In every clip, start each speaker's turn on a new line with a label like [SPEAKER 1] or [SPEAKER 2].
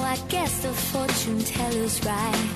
[SPEAKER 1] I guess the fortune teller's right.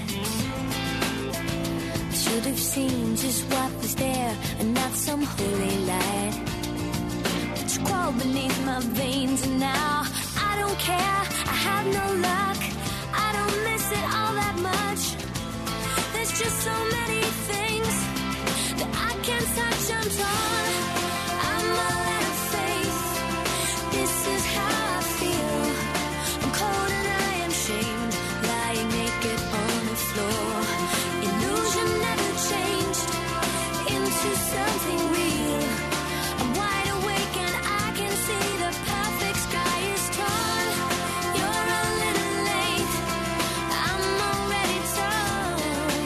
[SPEAKER 1] I should have seen just what was there and not some holy light. But you crawl beneath my veins and now I don't care, I have no luck. I don't miss it all that much. There's just so many things that I can't touch. I'm torn, I'm all out of faith. This is how I feel. I'm cold and I am shamed, lying naked on the floor. Illusion never changed into something real. I'm wide awake and I can see the perfect sky is torn. You're a little late, I'm already torn.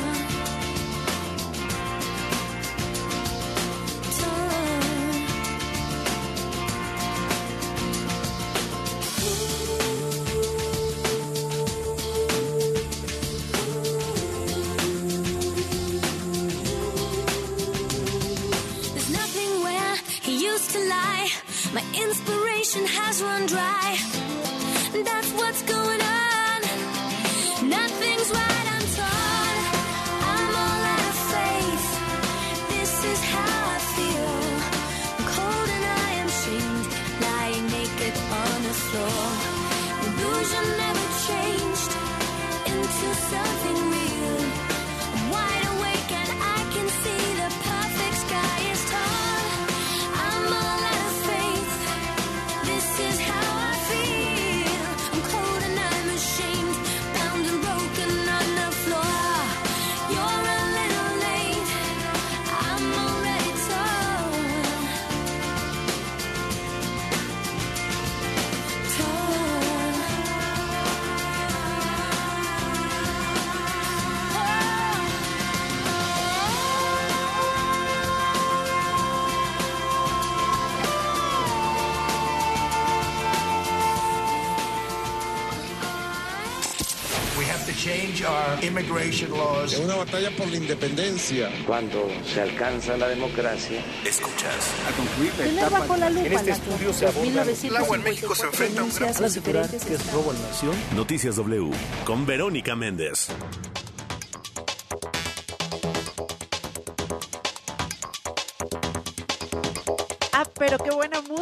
[SPEAKER 1] There's nothing where he used to lie. My inspiration has run dry. That's what's going on. Nothing's right, I'm torn. I'm all out of faith. This is how I feel. I'm cold and I am shamed, lying naked on the floor. Illusion never changed into something real. I'm wide awake and I can see the perfect sky is torn. I'm all out of faith. This is how I feel. I'm cold and I'm ashamed, bound and broken on the floor. You're a little late, I'm already torn.
[SPEAKER 2] We have to change our immigration laws.
[SPEAKER 3] Es una batalla por la independencia.
[SPEAKER 4] Cuando se alcanza la democracia,
[SPEAKER 2] Escuchas.
[SPEAKER 5] Tener bajo la lupa
[SPEAKER 6] En este
[SPEAKER 5] las
[SPEAKER 6] estudio se aborda
[SPEAKER 2] El agua en México se enfrenta a un gran...
[SPEAKER 5] los diferentes
[SPEAKER 6] que es robo a la nación.
[SPEAKER 7] Noticias W con Verónica Méndez.
[SPEAKER 8] Pero qué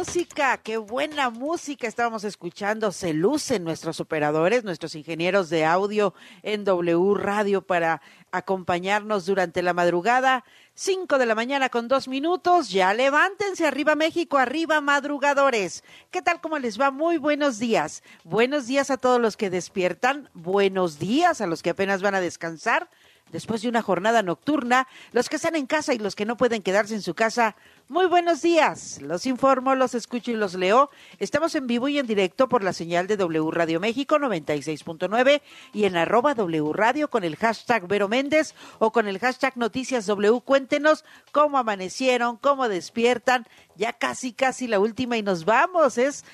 [SPEAKER 8] buena música estábamos escuchando. Se lucen nuestros operadores, nuestros ingenieros de audio en W Radio para acompañarnos durante la madrugada. 5 de la mañana con 2 minutos. Ya levántense, arriba México, arriba madrugadores. ¿Qué tal? ¿Cómo les va? Muy buenos días. Buenos días a todos los que despiertan. Buenos días a los que apenas van a descansar después de una jornada nocturna. Los que están en casa y los que no pueden quedarse en su casa. Muy buenos días, los informo, los escucho y los leo. Estamos en vivo y en directo por la señal de W Radio México 96.9 y en @W Radio con el hashtag Vero Méndez o con el hashtag Noticias W. Cuéntenos cómo amanecieron, cómo despiertan. Ya casi la última y nos vamos. Es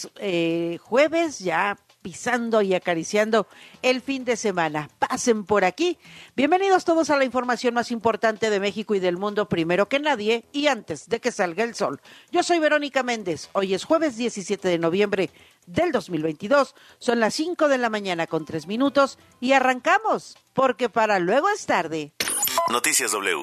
[SPEAKER 8] jueves, ya pisando y acariciando el fin de semana. Pasen por aquí. Bienvenidos todos a la información más importante de México y del mundo, primero que nadie y antes de que salga el sol. Yo soy Verónica Méndez. Hoy es jueves 17 de noviembre del 2022. Son las 5 de la mañana con 3 minutos y arrancamos, porque para luego es tarde.
[SPEAKER 7] Noticias W.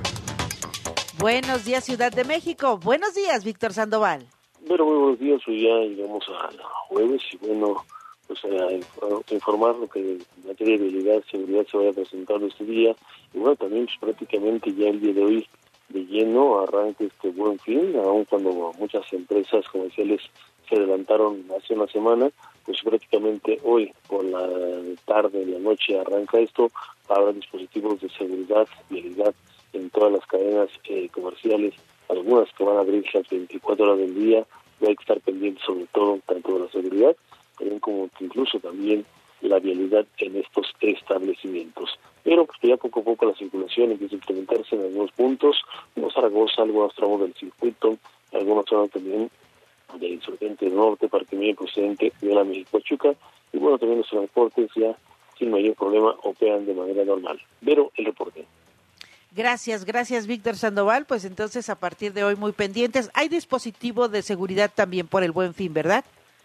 [SPEAKER 8] Buenos días, Ciudad de México. Buenos días, Víctor Sandoval.
[SPEAKER 9] Bueno, muy buenos días. Hoy ya llegamos a jueves y bueno, pues a informar lo que en materia de vialidad, seguridad se vaya presentando este día. Y bueno, también pues, prácticamente ya el día de hoy de lleno arranca este Buen Fin, aun cuando muchas empresas comerciales se adelantaron hace una semana, pues prácticamente hoy por la tarde, en la noche arranca esto. Habrá dispositivos de seguridad, vialidad en todas las cadenas comerciales, algunas que van a abrir las 24 horas del día. Y hay que estar pendientes sobre todo tanto de la seguridad, también como que incluso también la vialidad en estos establecimientos. Pero pues ya poco a poco la circulación empieza a incrementarse en algunos puntos, como Zaragoza, algunos tramos del circuito, algunas zonas también de Insurgente Norte, Parque Miguel procedente de la México-Pachuca, y bueno, también los transportes ya sin mayor problema operan de manera normal. Pero el reporte.
[SPEAKER 8] Gracias, Víctor Sandoval. Pues entonces a partir de hoy muy pendientes. Hay dispositivo de seguridad también por el Buen Fin, ¿verdad?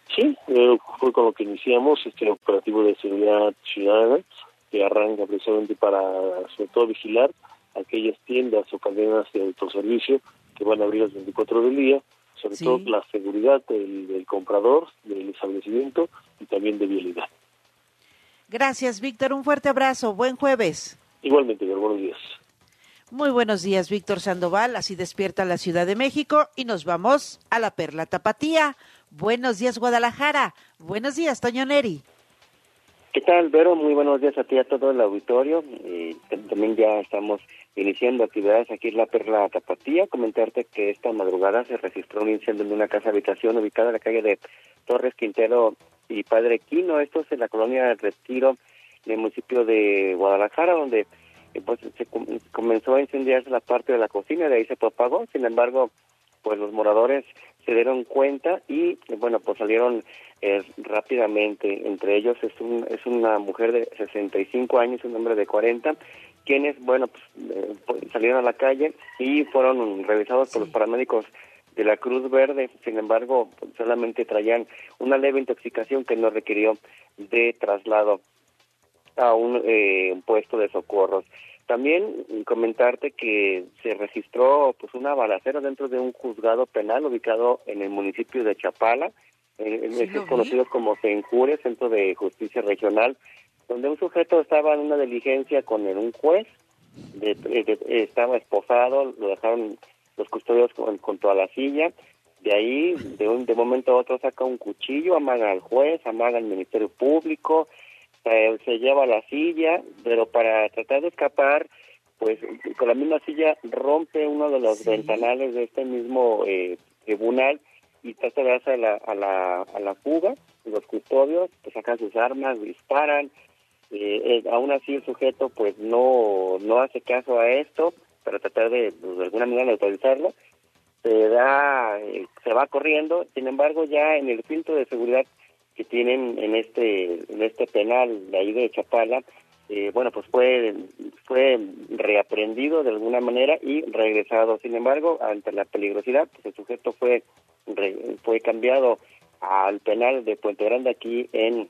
[SPEAKER 9] Sí, fue con lo que iniciamos este operativo de seguridad ciudadana, que arranca precisamente para, sobre todo, vigilar aquellas tiendas o cadenas de autoservicio que van a abrir las 24 del día, sobre todo la seguridad del comprador, del establecimiento y también de vialidad.
[SPEAKER 8] Gracias, Víctor. Un fuerte abrazo. Buen jueves.
[SPEAKER 9] Igualmente, buenos días.
[SPEAKER 8] Muy buenos días, Víctor Sandoval. Así despierta la Ciudad de México y nos vamos a la Perla Tapatía. Buenos días, Guadalajara. Buenos días, Toño Neri.
[SPEAKER 5] ¿Qué tal, Vero? Muy buenos días a ti y a todo el auditorio. También ya estamos iniciando actividades aquí en la Perla Tapatía. Comentarte que esta madrugada se registró un incendio en una casa habitación ubicada en la calle de Torres Quintero y Padre Quino. Esto es en la colonia Retiro, en el municipio de Guadalajara, donde pues se comenzó a incendiarse la parte de la cocina, de ahí se propagó. Sin embargo, pues los moradores se dieron cuenta y bueno, pues salieron rápidamente. Entre ellos es una mujer de 65 años y un hombre de 40, quienes, bueno, pues salieron a la calle y fueron revisados por los paramédicos de la Cruz Verde. Sin embargo, pues, solamente traían una leve intoxicación que no requirió de traslado a un puesto de socorros. También comentarte que se registró pues una balacera dentro de un juzgado penal ubicado en el municipio de Chapala, es conocido como Senjure, Centro de Justicia Regional, donde un sujeto estaba en una diligencia con un juez, estaba esposado, lo dejaron los custodios con toda la silla. De ahí, de momento a otro, saca un cuchillo, amaga al juez, amaga al Ministerio Público, se lleva la silla, pero para tratar de escapar, pues con la misma silla rompe uno de los ventanales de este mismo tribunal y trata de darse a la fuga. Los custodios pues sacan sus armas, disparan. Aún así el sujeto pues no hace caso a esto para tratar de alguna manera neutralizarlo. Se va corriendo. Sin embargo, ya en el filtro de seguridad que tienen en este penal de ahí de Chapala, bueno, pues fue reaprendido de alguna manera y regresado. Sin embargo, ante la peligrosidad, pues el sujeto fue cambiado al penal de Puente Grande aquí en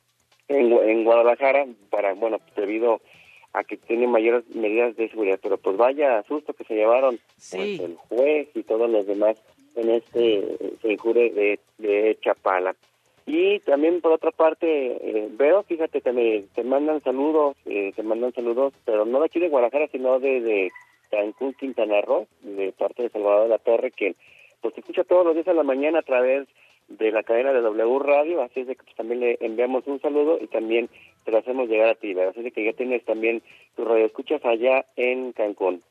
[SPEAKER 5] Guadalajara para, bueno, debido a que tiene mayores medidas de seguridad. Pero pues vaya susto que se llevaron pues, el juez y todos los demás en este injure de Chapala. Y también por otra parte, veo, fíjate que te mandan saludos, pero no de aquí de Guadalajara, sino de Cancún, Quintana Roo, de parte de Salvador de la Torre, que pues se escucha todos los días a la mañana a través de la cadena de W Radio, así es de que pues, también le enviamos un saludo y también te lo hacemos llegar a ti, ¿verdad? Así de que ya tienes también tu radioescuchas allá en Cancún.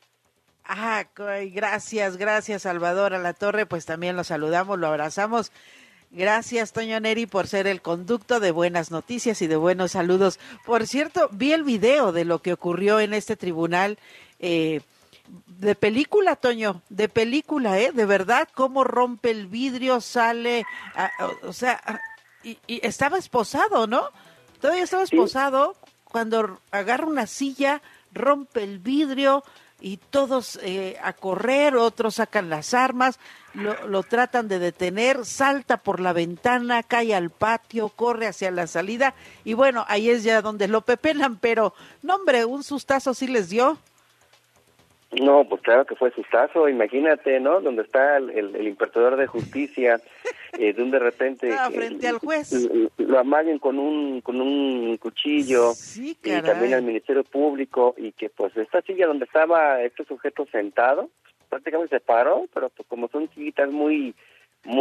[SPEAKER 8] Gracias Salvador a la Torre, pues también lo saludamos, lo abrazamos. Gracias, Toño Neri, por ser el conducto de buenas noticias y de buenos saludos. Por cierto, vi el video de lo que ocurrió en este tribunal, de película, Toño, de película, de verdad, cómo rompe el vidrio, sale, y estaba esposado, ¿no? Todavía estaba esposado, cuando agarra una silla, rompe el vidrio, y todos a correr, otros sacan las armas, lo tratan de detener, salta por la ventana, cae al patio, corre hacia la salida, y bueno, ahí es ya donde lo pepenan, pero, no hombre, un sustazo sí les dio.
[SPEAKER 5] No, pues claro que fue sustazo, imagínate, ¿no? Donde está el impartidor de justicia, donde de repente
[SPEAKER 8] frente al juez
[SPEAKER 5] lo amaguen con un cuchillo,
[SPEAKER 8] sí,
[SPEAKER 5] y también al Ministerio Público, y que pues esta silla donde estaba este sujeto sentado, prácticamente se paró, pero pues como son sillitas muy no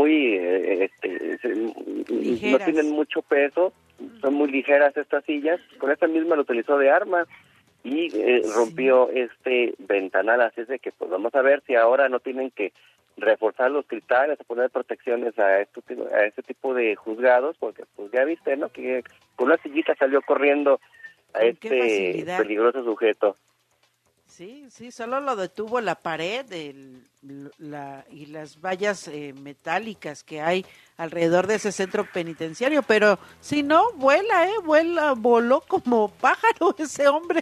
[SPEAKER 5] tienen mucho peso, son muy ligeras estas sillas, con esta misma lo utilizó de arma y rompió este ventanal. Así es de que pues vamos a ver si ahora no tienen que reforzar los cristales, a poner protecciones a este tipo de juzgados, porque pues ya viste, ¿no? Que con una sillita salió corriendo a este peligroso sujeto.
[SPEAKER 8] Sí, solo lo detuvo la pared y las vallas metálicas que hay alrededor de ese centro penitenciario, pero si no, voló como pájaro ese hombre.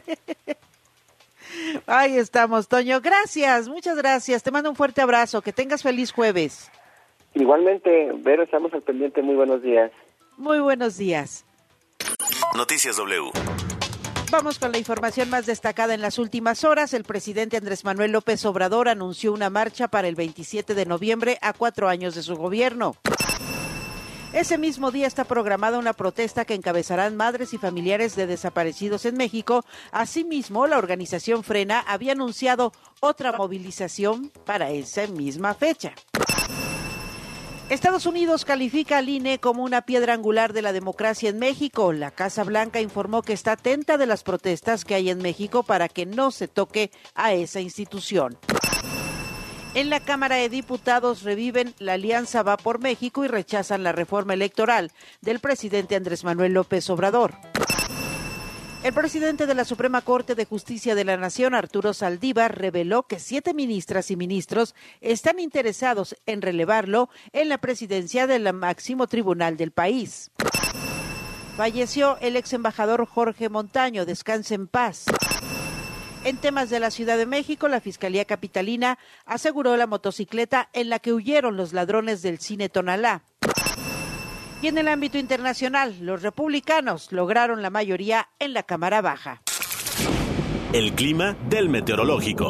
[SPEAKER 8] Ahí estamos, Toño, gracias, muchas gracias, te mando un fuerte abrazo, que tengas feliz jueves.
[SPEAKER 5] Igualmente, Vero, estamos al pendiente. Muy buenos días.
[SPEAKER 8] Muy buenos días.
[SPEAKER 7] Noticias W.
[SPEAKER 8] Vamos con la información más destacada en las últimas horas. El presidente Andrés Manuel López Obrador anunció una marcha para el 27 de noviembre a 4 años de su gobierno. Ese mismo día está programada una protesta que encabezarán madres y familiares de desaparecidos en México. Asimismo, la organización Frena había anunciado otra movilización para esa misma fecha. Estados Unidos califica al INE como una piedra angular de la democracia en México. La Casa Blanca informó que está atenta de las protestas que hay en México para que no se toque a esa institución. En la Cámara de Diputados reviven la alianza Va por México y rechazan la reforma electoral del presidente Andrés Manuel López Obrador. El presidente de la Suprema Corte de Justicia de la Nación, Arturo Saldívar, reveló que 7 ministras y ministros están interesados en relevarlo en la presidencia del máximo tribunal del país. Falleció el ex embajador Jorge Montaño, descanse en paz. En temas de la Ciudad de México, la Fiscalía Capitalina aseguró la motocicleta en la que huyeron los ladrones del cine Tonalá. Y en el ámbito internacional, los republicanos lograron la mayoría en la Cámara Baja.
[SPEAKER 7] El clima del meteorológico.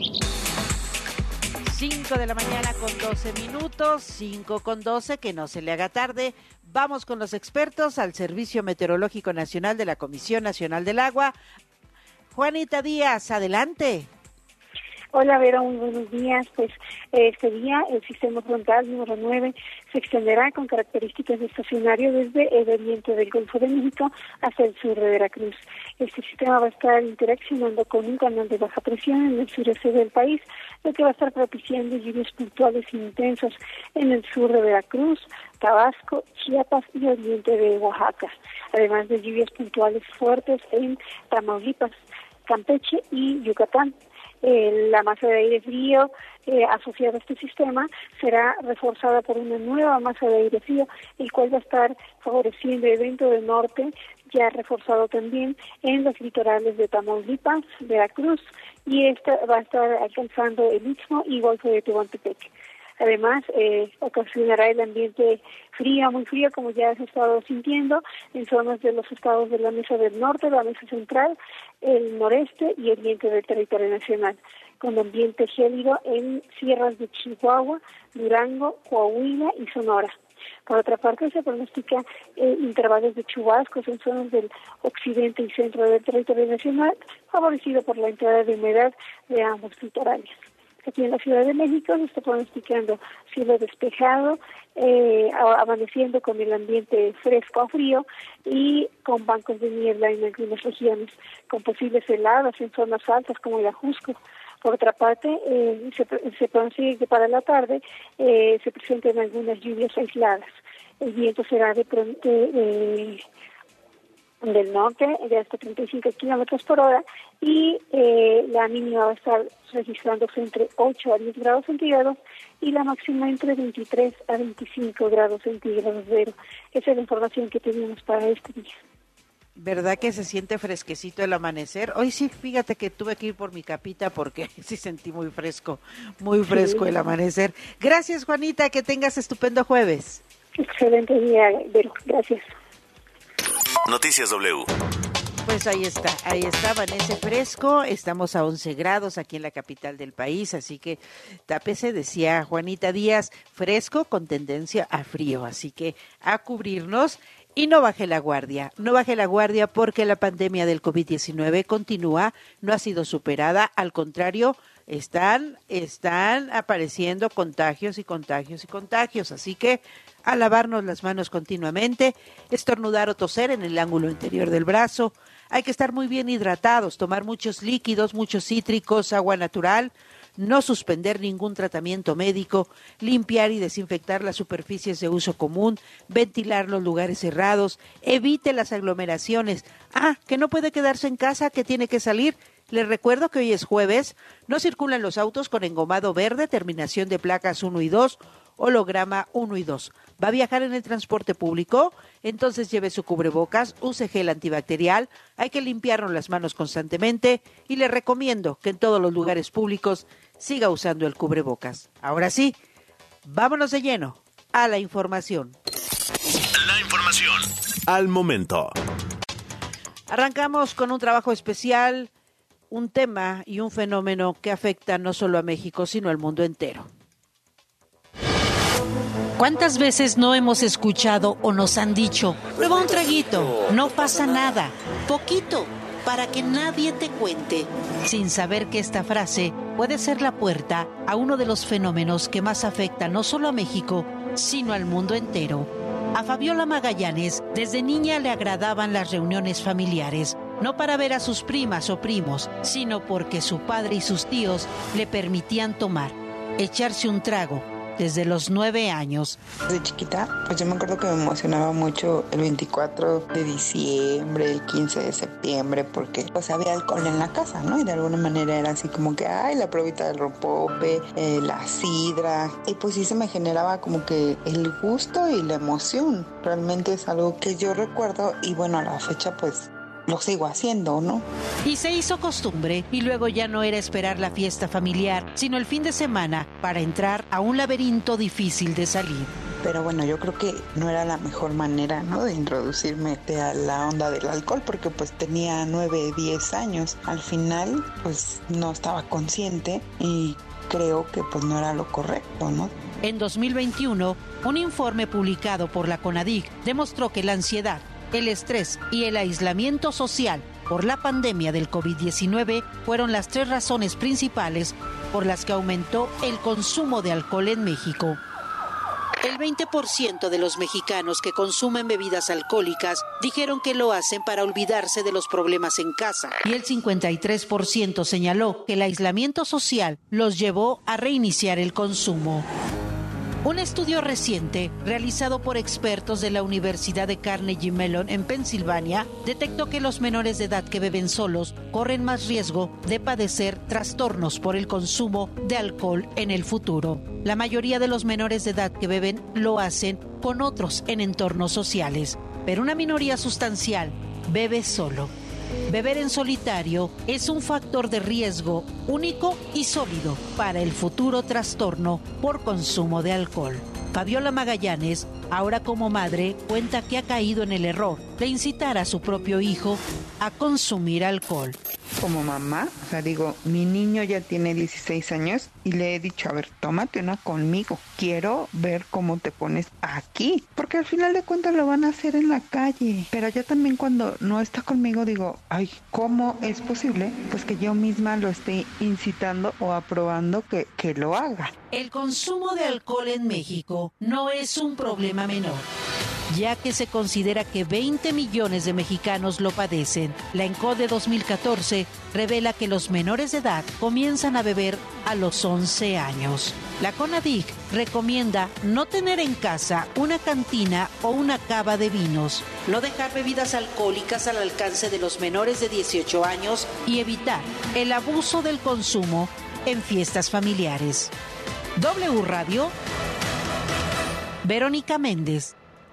[SPEAKER 8] 5 de la mañana con 12 minutos, 5 con 12, que no se le haga tarde. Vamos con los expertos al Servicio Meteorológico Nacional de la Comisión Nacional del Agua. Juanita Díaz, adelante.
[SPEAKER 6] Hola, Vera, muy buenos días. Pues este día el sistema frontal número 9 se extenderá con características de estacionario desde el oriente del Golfo de México hasta el sur de Veracruz. Este sistema va a estar interaccionando con un canal de baja presión en el sureste del país, lo que va a estar propiciando lluvias puntuales intensas en el sur de Veracruz, Tabasco, Chiapas y oriente de Oaxaca, además de lluvias puntuales fuertes en Tamaulipas, Campeche y Yucatán. La masa de aire frío asociada a este sistema será reforzada por una nueva masa de aire frío, el cual va a estar favoreciendo el viento del norte, ya reforzado también en los litorales de Tamaulipas, Veracruz, y esta va a estar alcanzando el Istmo y Golfo de Tehuantepec. Además, ocasionará el ambiente frío, muy frío, como ya se ha estado sintiendo en zonas de los estados de la Mesa del Norte, la Mesa Central, el noreste y oriente del territorio nacional, con ambiente gélido en sierras de Chihuahua, Durango, Coahuila y Sonora. Por otra parte, se pronostica intervalos de chubascos en zonas del occidente y centro del territorio nacional, favorecido por la entrada de humedad de ambos litorales. Aquí en la Ciudad de México se está pronosticando cielo despejado, amaneciendo con el ambiente fresco a frío y con bancos de niebla en algunas regiones, con posibles heladas en zonas altas como el Ajusco. Por otra parte, se pronostica que para la tarde se presenten algunas lluvias aisladas. El viento será del norte de hasta 35 kilómetros por hora y la mínima va a estar registrándose entre 8 a 10 grados centígrados y la máxima entre 23 a 25 grados centígrados. Esa es la información que tenemos para este día.
[SPEAKER 8] ¿Verdad que se siente fresquecito el amanecer? Hoy sí, fíjate que tuve que ir por mi capita porque sí sentí muy fresco el amanecer. Gracias, Juanita, que tengas estupendo jueves.
[SPEAKER 6] Excelente día, Vero. Gracias.
[SPEAKER 7] Noticias W.
[SPEAKER 8] Pues ahí está, amanece fresco, estamos a 11 grados aquí en la capital del país, así que tápese, decía Juanita Díaz, fresco con tendencia a frío, así que a cubrirnos y no baje la guardia porque la pandemia del COVID-19 continúa, no ha sido superada, al contrario, están apareciendo contagios, así que a lavarnos las manos continuamente, estornudar o toser en el ángulo interior del brazo, hay que estar muy bien hidratados, tomar muchos líquidos, muchos cítricos, agua natural, no suspender ningún tratamiento médico, limpiar y desinfectar las superficies de uso común, ventilar los lugares cerrados, evite las aglomeraciones. Que no puede quedarse en casa, que tiene que salir. Les recuerdo que hoy es jueves, no circulan los autos con engomado verde, terminación de placas 1 y 2, holograma 1 y 2. ¿Va a viajar en el transporte público? Entonces lleve su cubrebocas, use gel antibacterial, hay que limpiarnos las manos constantemente y le recomiendo que en todos los lugares públicos siga usando el cubrebocas. Ahora sí, vámonos de lleno a la información.
[SPEAKER 7] La información al momento.
[SPEAKER 8] Arrancamos con un trabajo especial, un tema y un fenómeno que afecta no solo a México, sino al mundo entero.
[SPEAKER 10] ¿Cuántas veces no hemos escuchado o nos han dicho, prueba un traguito, no pasa nada, poquito, para que nadie te cuente? Sin saber que esta frase puede ser la puerta a uno de los fenómenos que más afecta no solo a México, sino al mundo entero. A Fabiola Magallanes, desde niña le agradaban las reuniones familiares, no para ver a sus primas o primos, sino porque su padre y sus tíos le permitían tomar, echarse un trago, desde los 9 años.
[SPEAKER 11] Desde chiquita, pues yo me acuerdo que me emocionaba mucho el 24 de diciembre, el 15 de septiembre, porque pues había alcohol en la casa, ¿no? Y de alguna manera era así como que, ay, la probita del rompope, la sidra, y pues sí se me generaba como que el gusto y la emoción. Realmente es algo que yo recuerdo y bueno, a la fecha pues lo sigo haciendo, ¿no?
[SPEAKER 10] Y se hizo costumbre, y luego ya no era esperar la fiesta familiar, sino el fin de semana para entrar a un laberinto difícil de salir.
[SPEAKER 11] Pero bueno, yo creo que no era la mejor manera, ¿no?, de introducirme a la onda del alcohol, porque pues tenía 9, 10 años. Al final, pues no estaba consciente y creo que pues no era lo correcto, ¿no?
[SPEAKER 10] En 2021, un informe publicado por la CONADIC demostró que la ansiedad, el estrés y el aislamiento social por la pandemia del COVID-19 fueron las 3 razones principales por las que aumentó el consumo de alcohol en México. El 20% de los mexicanos que consumen bebidas alcohólicas dijeron que lo hacen para olvidarse de los problemas en casa, y el 53% señaló que el aislamiento social los llevó a reiniciar el consumo. Un estudio reciente, realizado por expertos de la Universidad de Carnegie Mellon en Pensilvania, detectó que los menores de edad que beben solos corren más riesgo de padecer trastornos por el consumo de alcohol en el futuro. La mayoría de los menores de edad que beben lo hacen con otros en entornos sociales, pero una minoría sustancial bebe solo. Beber en solitario es un factor de riesgo único y sólido para el futuro trastorno por consumo de alcohol. Fabiola Magallanes, ahora como madre, cuenta que ha caído en el error de incitar a su propio hijo a consumir alcohol.
[SPEAKER 11] Como mamá, o sea, digo, mi niño ya tiene 16 años y le he dicho, a ver, tómate una conmigo. Quiero ver cómo te pones aquí, porque al final de cuentas lo van a hacer en la calle. Pero yo también cuando no está conmigo digo, ay, ¿cómo es posible? Pues que yo misma lo esté incitando o aprobando que lo haga.
[SPEAKER 10] El consumo de alcohol en México no es un problema menor, ya que se considera que 20 millones de mexicanos lo padecen. La ENCODE de 2014 revela que los menores de edad comienzan a beber a los 11 años. La CONADIC recomienda no tener en casa una cantina o una cava de vinos, no dejar bebidas alcohólicas al alcance de los menores de 18 años y evitar el abuso del consumo en fiestas familiares. W Radio, Verónica Méndez.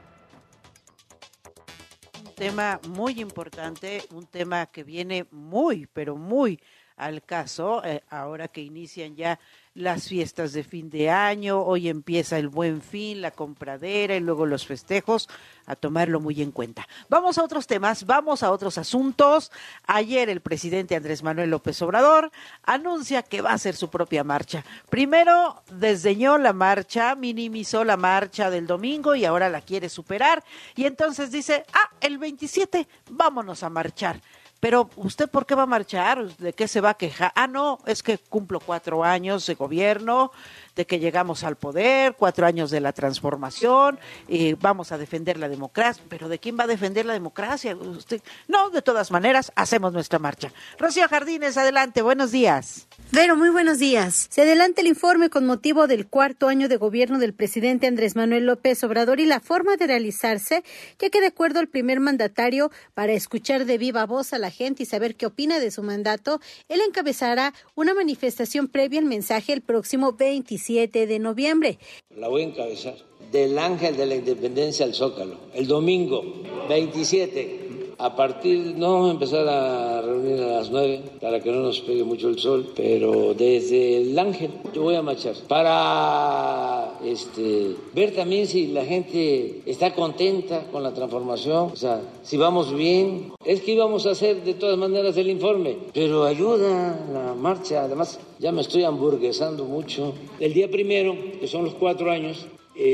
[SPEAKER 8] Un tema muy importante, un tema que viene muy, pero muy al caso, ahora que inician ya las fiestas de fin de año, hoy empieza el Buen Fin, la compradera y luego los festejos, a tomarlo muy en cuenta. Vamos a otros temas, vamos a otros asuntos. Ayer el presidente Andrés Manuel López Obrador anuncia que va a hacer su propia marcha. Primero desdeñó la marcha, minimizó la marcha del domingo y ahora la quiere superar. Y entonces dice, el 27 vámonos a marchar. Pero, ¿usted por qué va a marchar? ¿De qué se va a quejar? No, es que cumplo 4 años de gobierno, de que llegamos al poder, 4 años de la transformación, vamos a defender la democracia. ¿Pero de quién va a defender la democracia? ¿Usted? No, de todas maneras, hacemos nuestra marcha. Rocío Jardines, adelante, buenos días.
[SPEAKER 12] Vero, muy buenos días. Se adelanta el informe con motivo del 4º año de gobierno del presidente Andrés Manuel López Obrador y la forma de realizarse, ya que de acuerdo al primer mandatario, para escuchar de viva voz a la gente y saber qué opina de su mandato, él encabezará una manifestación previa al mensaje el próximo 27 de noviembre.
[SPEAKER 13] La voy a encabezar del Ángel de la Independencia al Zócalo, el domingo 27. A partir, no vamos a empezar a reunir a las 9 para que no nos pegue mucho el sol, pero desde el Ángel yo voy a marchar para ver también si la gente está contenta con la transformación, o sea, si vamos bien. Es que íbamos a hacer de todas maneras el informe, pero ayuda la marcha. Además, ya me estoy hamburguesando mucho. El día 1, que son los 4 años,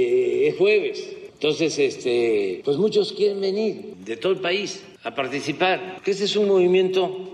[SPEAKER 13] es jueves. Entonces, pues muchos quieren venir de todo el país a participar. Este es un movimiento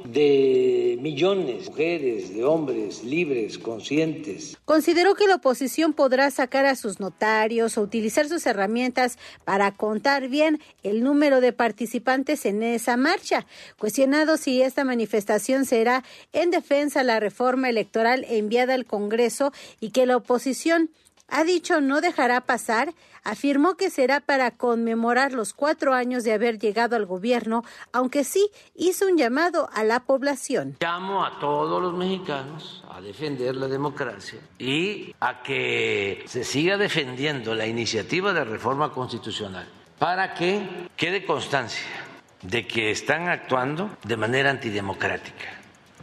[SPEAKER 13] de millones de mujeres, de hombres libres, conscientes.
[SPEAKER 12] Consideró que la oposición podrá sacar a sus notarios o utilizar sus herramientas para contar bien el número de participantes en esa marcha. Cuestionado si esta manifestación será en defensa de la reforma electoral enviada al Congreso y que la oposición ha dicho no dejará pasar, afirmó que será para conmemorar los 4 años de haber llegado al gobierno, aunque sí hizo un llamado a la población.
[SPEAKER 13] Llamo a todos los mexicanos a defender la democracia y a que se siga defendiendo la iniciativa de reforma constitucional para que quede constancia de que están actuando de manera antidemocrática.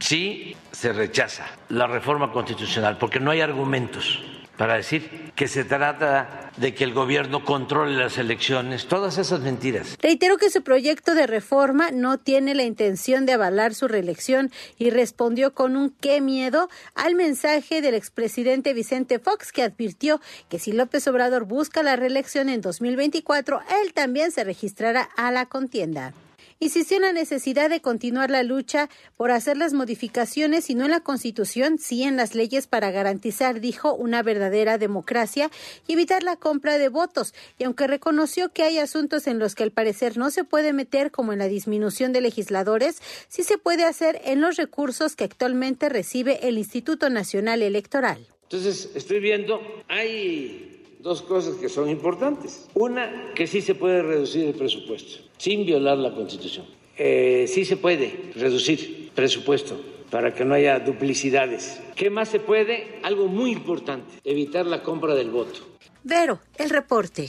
[SPEAKER 13] Sí se rechaza la reforma constitucional porque no hay argumentos para decir que se trata de que el gobierno controle las elecciones, todas esas mentiras.
[SPEAKER 12] Reiteró que su proyecto de reforma no tiene la intención de avalar su reelección y respondió con un qué miedo al mensaje del expresidente Vicente Fox, que advirtió que si López Obrador busca la reelección en 2024, él también se registrará a la contienda. Insistió en la necesidad de continuar la lucha por hacer las modificaciones, y no en la Constitución, sí en las leyes para garantizar, dijo, una verdadera democracia y evitar la compra de votos. Y aunque reconoció que hay asuntos en los que al parecer no se puede meter, como en la disminución de legisladores, sí se puede hacer en los recursos que actualmente recibe el Instituto Nacional Electoral.
[SPEAKER 13] Entonces, estoy viendo, hay 2 cosas que son importantes. Una, que sí se puede reducir el presupuesto, sin violar la Constitución. Sí se puede reducir presupuesto para que no haya duplicidades. ¿Qué más se puede? Algo muy importante, evitar la compra del voto.
[SPEAKER 12] Vero, el reporte.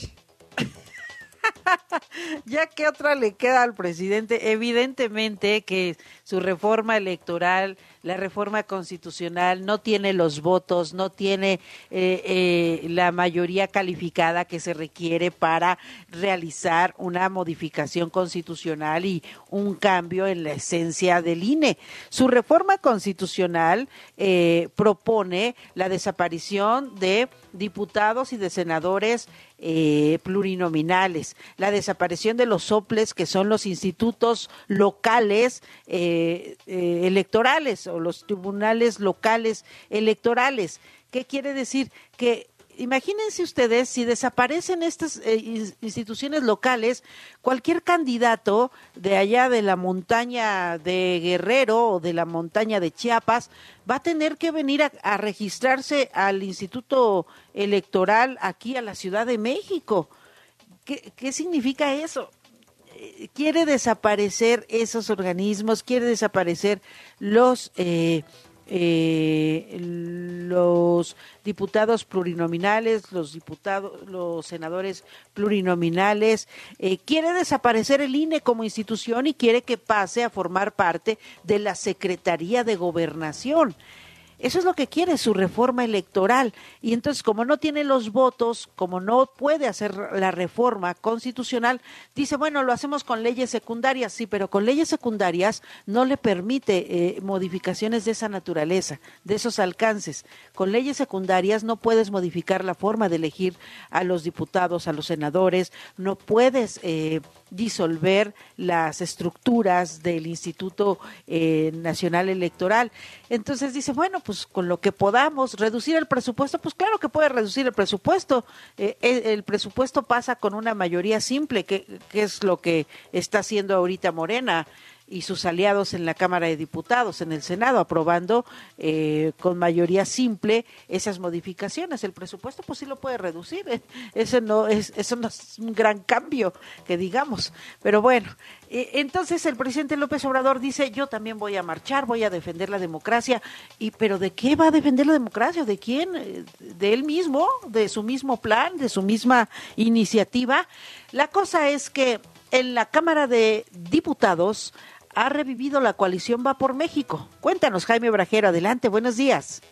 [SPEAKER 8] Ya que otra le queda al presidente, evidentemente que su reforma electoral, la reforma constitucional no tiene los votos, no tiene la mayoría calificada que se requiere para realizar una modificación constitucional y un cambio en la esencia del INE. Su reforma constitucional propone la desaparición de diputados y de senadores plurinominales, la desaparición de los soples, que son los institutos locales electorales o los tribunales locales electorales. ¿Qué quiere decir? Que imagínense ustedes, si desaparecen estas instituciones locales, cualquier candidato de allá de la montaña de Guerrero o de la montaña de Chiapas va a tener que venir a registrarse al Instituto Electoral aquí a la Ciudad de México. ¿Qué significa eso? Quiere desaparecer esos organismos, quiere desaparecer los diputados plurinominales, los senadores plurinominales, quiere desaparecer el INE como institución y quiere que pase a formar parte de la Secretaría de Gobernación. Eso es lo que quiere su reforma electoral. Y entonces, como no tiene los votos, como no puede hacer la reforma constitucional, dice, bueno, lo hacemos con leyes secundarias. Sí, pero con leyes secundarias no le permite modificaciones de esa naturaleza, de esos alcances. Con leyes secundarias no puedes modificar la forma de elegir a los diputados, a los senadores, no puedes disolver las estructuras del Instituto Nacional Electoral. Entonces dice, bueno, pues con lo que podamos reducir el presupuesto, pues claro que puede reducir el presupuesto. El presupuesto pasa con una mayoría simple, que es lo que está haciendo ahorita Morena y sus aliados en la Cámara de Diputados, en el Senado, aprobando con mayoría simple esas modificaciones. El presupuesto pues sí lo puede reducir, eso no es un gran cambio que digamos, pero bueno, entonces el presidente López Obrador dice, yo también voy a marchar, voy a defender la democracia, pero ¿de qué va a defender la democracia? ¿De quién? ¿De él mismo? ¿De su mismo plan? ¿De su misma iniciativa? La cosa es que en la Cámara de Diputados ha revivido la coalición Va por México. Cuéntanos, Jaime Brajero, adelante, buenos días.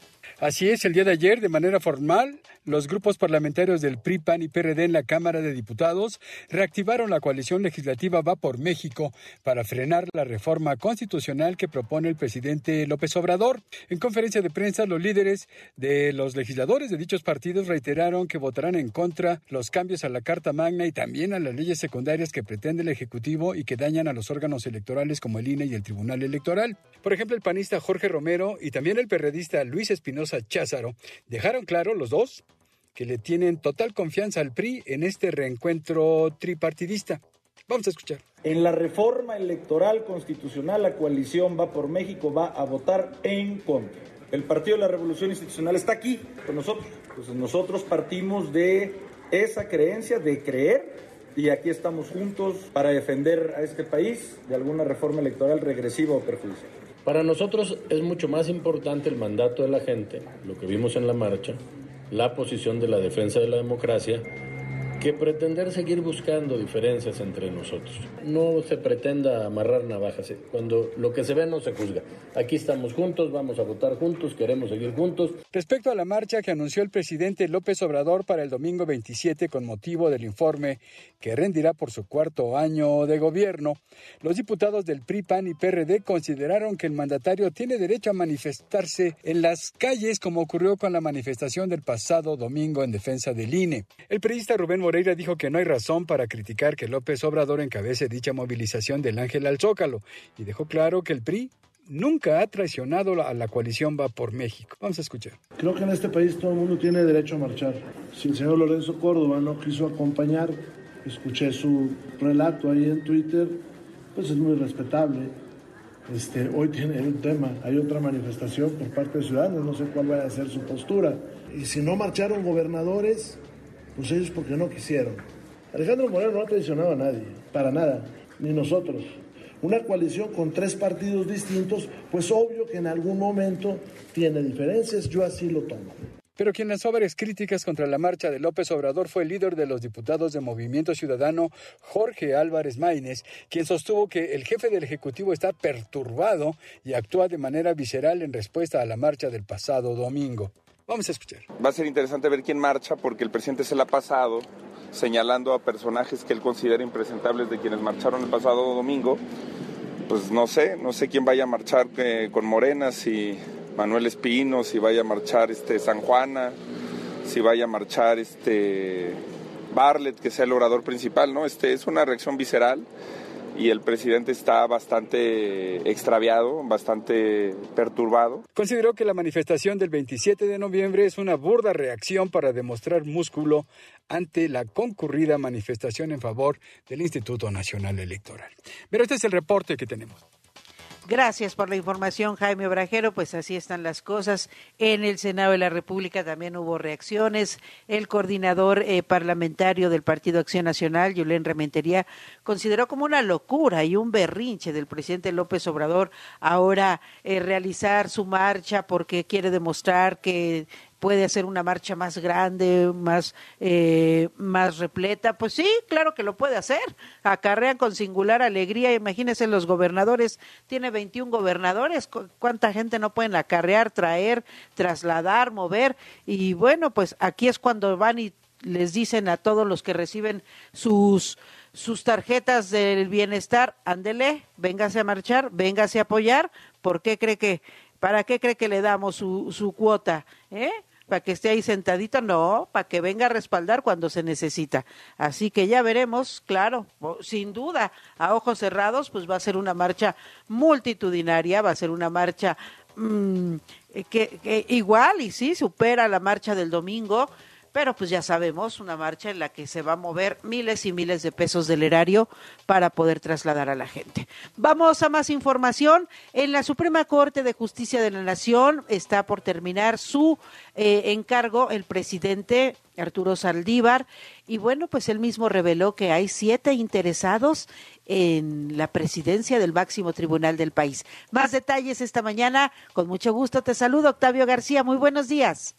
[SPEAKER 14] Así es, el día de ayer, de manera formal, los grupos parlamentarios del PRI, PAN y PRD en la Cámara de Diputados reactivaron la coalición legislativa Va por México para frenar la reforma constitucional que propone el presidente López Obrador. En conferencia de prensa, los líderes de los legisladores de dichos partidos reiteraron que votarán en contra los cambios a la Carta Magna y también a las leyes secundarias que pretende el Ejecutivo y que dañan a los órganos electorales como el INE y el Tribunal Electoral. Por ejemplo, el panista Jorge Romero y también el perredista Luis Espinosa Cházaro dejaron claro los dos que le tienen total confianza al PRI en este reencuentro tripartidista. Vamos a escuchar.
[SPEAKER 15] En la reforma electoral constitucional, la coalición Va por México va a votar en contra. El Partido de la Revolución Institucional está aquí con nosotros. Entonces nosotros partimos de esa creencia, de creer, y aquí estamos juntos para defender a este país de alguna reforma electoral regresiva o perjudicial.
[SPEAKER 16] Para nosotros es mucho más importante el mandato de la gente, lo que vimos en la marcha, la posición de la defensa de la democracia, que pretender seguir buscando diferencias entre nosotros. No se pretenda amarrar navajas. Cuando lo que se ve no se juzga. Aquí estamos juntos, vamos a votar juntos, queremos seguir juntos.
[SPEAKER 14] Respecto a la marcha que anunció el presidente López Obrador para el domingo 27 con motivo del informe que rendirá por su cuarto año de gobierno, los diputados del PRI, PAN y PRD consideraron que el mandatario tiene derecho a manifestarse en las calles como ocurrió con la manifestación del pasado domingo en defensa del INE. El periodista Rubén Moreira dijo que no hay razón para criticar que López Obrador encabece dicha movilización del Ángel al Zócalo y dejó claro que el PRI nunca ha traicionado a la coalición Va por México. Vamos a escuchar.
[SPEAKER 17] Creo que en este país todo el mundo tiene derecho a marchar. Si el señor Lorenzo Córdoba no quiso acompañar, escuché su relato ahí en Twitter, pues es muy respetable. Hoy tiene un tema, hay otra manifestación por parte de ciudadanos, no sé cuál vaya a ser su postura. Y si no marcharon gobernadores, pues ellos porque no quisieron. Alejandro Moreno no ha traicionado a nadie, para nada, ni nosotros. Una coalición con 3 partidos distintos, pues obvio que en algún momento tiene diferencias, yo así lo tomo.
[SPEAKER 14] Pero quien lanzó varias críticas contra la marcha de López Obrador fue el líder de los diputados de Movimiento Ciudadano, Jorge Álvarez Maínez, quien sostuvo que el jefe del Ejecutivo está perturbado y actúa de manera visceral en respuesta a la marcha del pasado domingo. Vamos a escuchar.
[SPEAKER 18] Va a ser interesante ver quién marcha porque el presidente se la ha pasado señalando a personajes que él considera impresentables de quienes marcharon el pasado domingo. Pues no sé quién vaya a marchar con Morena, si Manuel Espino, si vaya a marchar San Juana, si vaya a marchar Bartlett, que sea el orador principal, ¿no? Es una reacción visceral y el presidente está bastante extraviado, bastante perturbado.
[SPEAKER 14] Consideró que la manifestación del 27 de noviembre es una burda reacción para demostrar músculo ante la concurrida manifestación en favor del Instituto Nacional Electoral. Pero este es el reporte que tenemos.
[SPEAKER 8] Gracias por la información, Jaime Obrajero. Pues así están las cosas. En el Senado de la República también hubo reacciones. El coordinador parlamentario del Partido Acción Nacional, Julen Rementería, consideró como una locura y un berrinche del presidente López Obrador ahora realizar su marcha porque quiere demostrar que puede hacer una marcha más grande, más repleta. Pues sí, claro que lo puede hacer. Acarrean con singular alegría. Imagínense, los gobernadores, tiene 21 gobernadores. ¿Cuánta gente no pueden acarrear, traer, trasladar, mover? Y bueno, pues aquí es cuando van y les dicen a todos los que reciben sus tarjetas del bienestar, ándele, véngase a marchar, véngase a apoyar. ¿Para qué cree que le damos su cuota? ¿Para que esté ahí sentadito? No, para que venga a respaldar cuando se necesita. Así que ya veremos, claro, sin duda, a ojos cerrados, pues va a ser una marcha multitudinaria, va a ser una marcha que igual y sí supera la marcha del domingo, pero pues ya sabemos, una marcha en la que se va a mover miles y miles de pesos del erario para poder trasladar a la gente. Vamos a más información. En la Suprema Corte de Justicia de la Nación está por terminar su encargo el presidente Arturo Saldívar, y bueno, pues él mismo reveló que hay 7 interesados en la presidencia del máximo tribunal del país. Más detalles esta mañana, con mucho gusto te saludo, Octavio García, muy buenos días.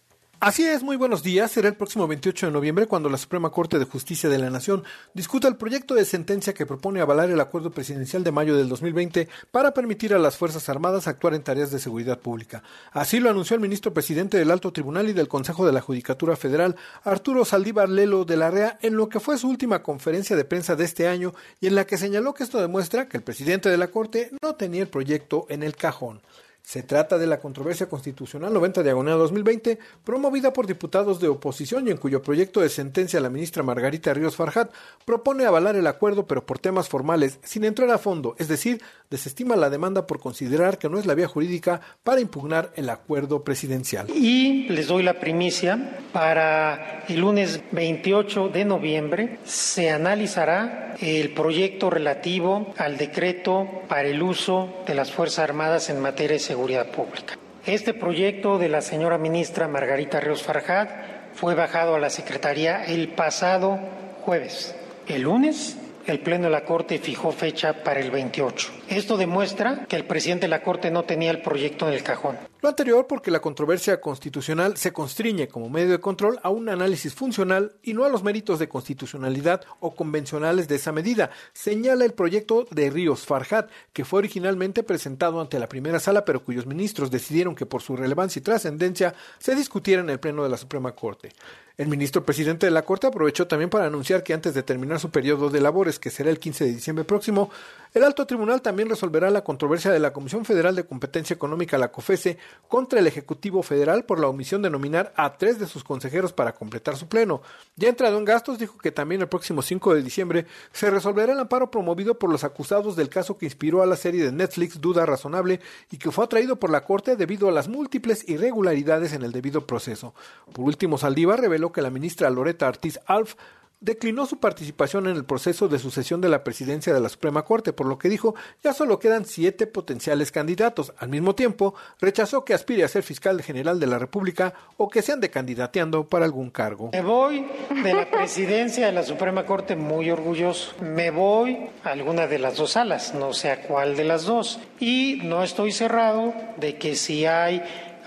[SPEAKER 19] Así es, muy buenos días. Será el próximo 28 de noviembre cuando la Suprema Corte de Justicia de la Nación discuta el proyecto de sentencia que propone avalar el acuerdo presidencial de mayo del 2020 para permitir a las Fuerzas Armadas actuar en tareas de seguridad pública. Así lo anunció el ministro presidente del Alto Tribunal y del Consejo de la Judicatura Federal, Arturo Saldívar Lelo de la Rea, en lo que fue su última conferencia de prensa de este año y en la que señaló que esto demuestra que el presidente de la Corte no tenía el proyecto en el cajón. Se trata de la controversia constitucional 90/2020, promovida por diputados de oposición y en cuyo proyecto de sentencia la ministra Margarita Ríos Farjat propone avalar el acuerdo pero por temas formales, sin entrar a fondo, es decir, desestima la demanda por considerar que no es la vía jurídica para impugnar el acuerdo presidencial.
[SPEAKER 20] Y les doy la primicia, para el lunes 28 de noviembre se analizará el proyecto relativo al decreto para el uso de las Fuerzas Armadas en materia de seguridad pública. Este proyecto de la señora ministra Margarita Ríos Farjat fue bajado a la Secretaría el pasado jueves. El lunes, el Pleno de la Corte fijó fecha para el 28. Esto demuestra que el presidente de la Corte no tenía el proyecto en el cajón.
[SPEAKER 19] Lo anterior porque la controversia constitucional se constriñe como medio de control a un análisis funcional y no a los méritos de constitucionalidad o convencionales de esa medida, señala el proyecto de Ríos Farjat, que fue originalmente presentado ante la primera sala, pero cuyos ministros decidieron que por su relevancia y trascendencia se discutiera en el Pleno de la Suprema Corte. El ministro presidente de la Corte aprovechó también para anunciar que antes de terminar su periodo de labores, que será el 15 de diciembre próximo, el Alto Tribunal también resolverá la controversia de la Comisión Federal de Competencia Económica, la COFESE, contra el Ejecutivo Federal por la omisión de nominar a 3 de sus consejeros para completar su pleno. Ya entrado en gastos, dijo que también el próximo 5 de diciembre se resolverá el amparo promovido por los acusados del caso que inspiró a la serie de Netflix Duda Razonable y que fue atraído por la Corte debido a las múltiples irregularidades en el debido proceso. Por último, Saldívar reveló que la ministra Loretta Ortiz Alf declinó su participación en el proceso de sucesión de la presidencia de la Suprema Corte, por lo que dijo ya solo quedan 7 potenciales candidatos. Al mismo tiempo, rechazó que aspire a ser fiscal general de la República o que se ande candidateando para algún cargo.
[SPEAKER 20] Me voy de la presidencia de la Suprema Corte muy orgulloso. Me voy a alguna de las dos salas, no sé a cuál de las dos. Y no estoy cerrado de que si hay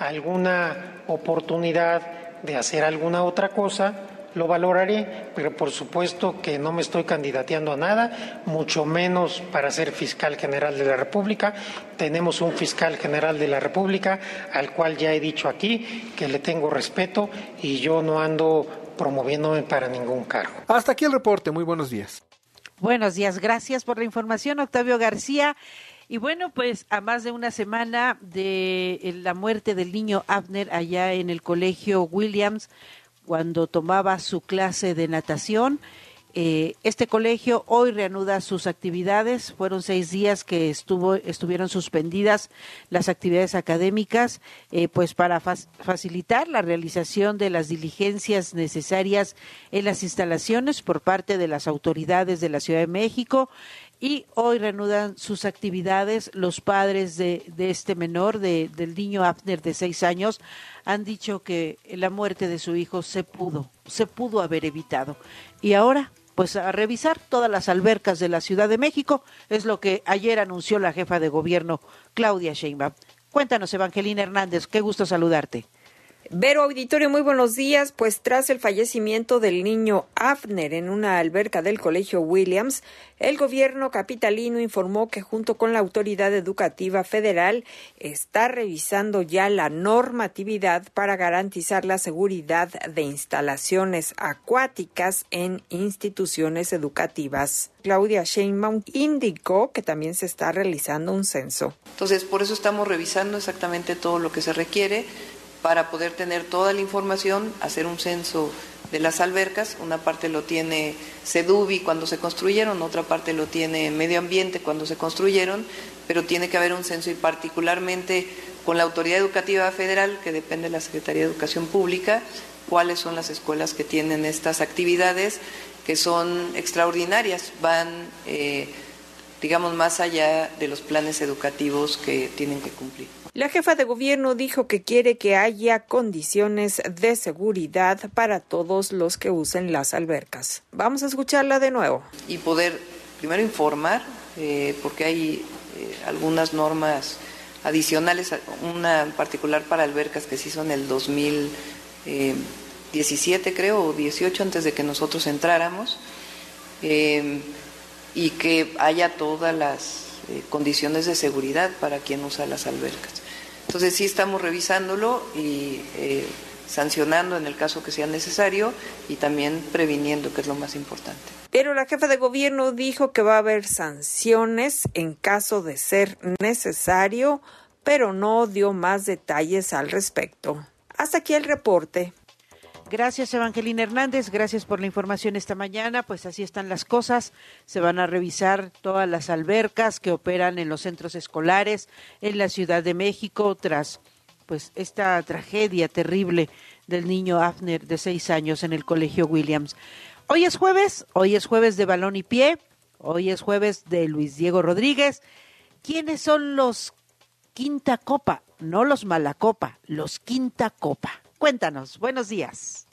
[SPEAKER 20] alguna oportunidad de hacer alguna otra cosa, lo valoraré, pero por supuesto que no me estoy candidateando a nada, mucho menos para ser fiscal general de la República. Tenemos un fiscal general de la República al cual ya he dicho aquí que le tengo respeto y yo no ando promoviéndome para ningún cargo.
[SPEAKER 19] Hasta aquí el reporte, muy buenos días.
[SPEAKER 8] Buenos días, gracias por la información, Octavio García. Y bueno, pues a más de una semana de la muerte del niño Abner allá en el colegio Williams, cuando tomaba su clase de natación, este colegio hoy reanuda sus actividades. Fueron 6 días que estuvieron suspendidas las actividades académicas, pues para facilitar la realización de las diligencias necesarias en las instalaciones por parte de las autoridades de la Ciudad de México. Y hoy reanudan sus actividades. Los padres de este menor, del niño Abner de 6 años, han dicho que la muerte de su hijo se pudo haber evitado. Y ahora, pues a revisar todas las albercas de la Ciudad de México, es lo que ayer anunció la jefa de gobierno, Claudia Sheinbaum. Cuéntanos, Evangelina Hernández, qué gusto saludarte.
[SPEAKER 21] Vero, auditorio, muy buenos días. Pues tras el fallecimiento del niño Abner en una alberca del colegio Williams, el gobierno capitalino informó que junto con la Autoridad Educativa Federal está revisando ya la normatividad para garantizar la seguridad de instalaciones acuáticas en instituciones educativas. Claudia Sheinbaum indicó que también se está realizando un censo.
[SPEAKER 22] Entonces, por eso estamos revisando exactamente todo lo que se requiere para poder tener toda la información, hacer un censo de las albercas. Una parte lo tiene Seduvi cuando se construyeron, otra parte lo tiene Medio Ambiente cuando se construyeron, pero tiene que haber un censo y particularmente con la Autoridad Educativa Federal, que depende de la Secretaría de Educación Pública, cuáles son las escuelas que tienen estas actividades que son extraordinarias, van digamos más allá de los planes educativos que tienen que cumplir.
[SPEAKER 21] La jefa de gobierno dijo que quiere que haya condiciones de seguridad para todos los que usen las albercas. Vamos a escucharla de nuevo.
[SPEAKER 22] Y poder primero informar, porque hay algunas normas adicionales, una en particular para albercas que se hizo en el 2000, 17 creo, o 18 antes de que nosotros entráramos, y que haya todas las condiciones de seguridad para quien usa las albercas. Entonces sí estamos revisándolo y sancionando en el caso que sea necesario y también previniendo, que es lo más importante.
[SPEAKER 21] Pero la jefa de gobierno dijo que va a haber sanciones en caso de ser necesario, pero no dio más detalles al respecto. Hasta aquí el reporte.
[SPEAKER 8] Gracias, Evangelina Hernández. Gracias por la información esta mañana. Pues así están las cosas. Se van a revisar todas las albercas que operan en los centros escolares en la Ciudad de México tras pues esta tragedia terrible del niño Afner de 6 años en el Colegio Williams. Hoy es jueves de balón y pie. Hoy es jueves de Luis Diego Rodríguez. ¿Quiénes son los Quinta Copa? No los Malacopa, los Quinta Copa. Cuéntanos, buenos días.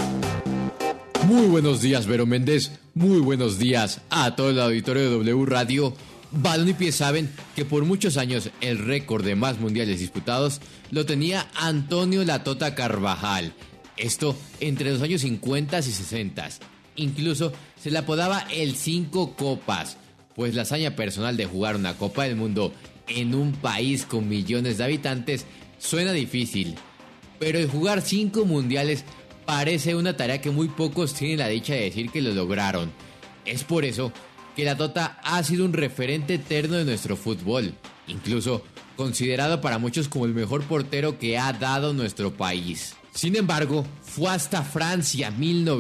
[SPEAKER 1] Muy buenos días, Vero Méndez. Muy buenos días a todo el auditorio de W Radio. Balón y Pie saben que por muchos años el récord de más mundiales disputados lo tenía Antonio La Tota Carvajal. Esto entre los años 50 y 60. Incluso se le apodaba el 5 copas, pues la hazaña personal de jugar una Copa del Mundo en un país con millones de habitantes suena difícil. Pero el jugar 5 mundiales parece una tarea que muy pocos tienen la dicha de decir que lo lograron. Es por eso que La Tota ha sido un referente eterno de nuestro fútbol, incluso considerado para muchos como el mejor portero que ha dado nuestro país. Sin embargo, fue hasta Francia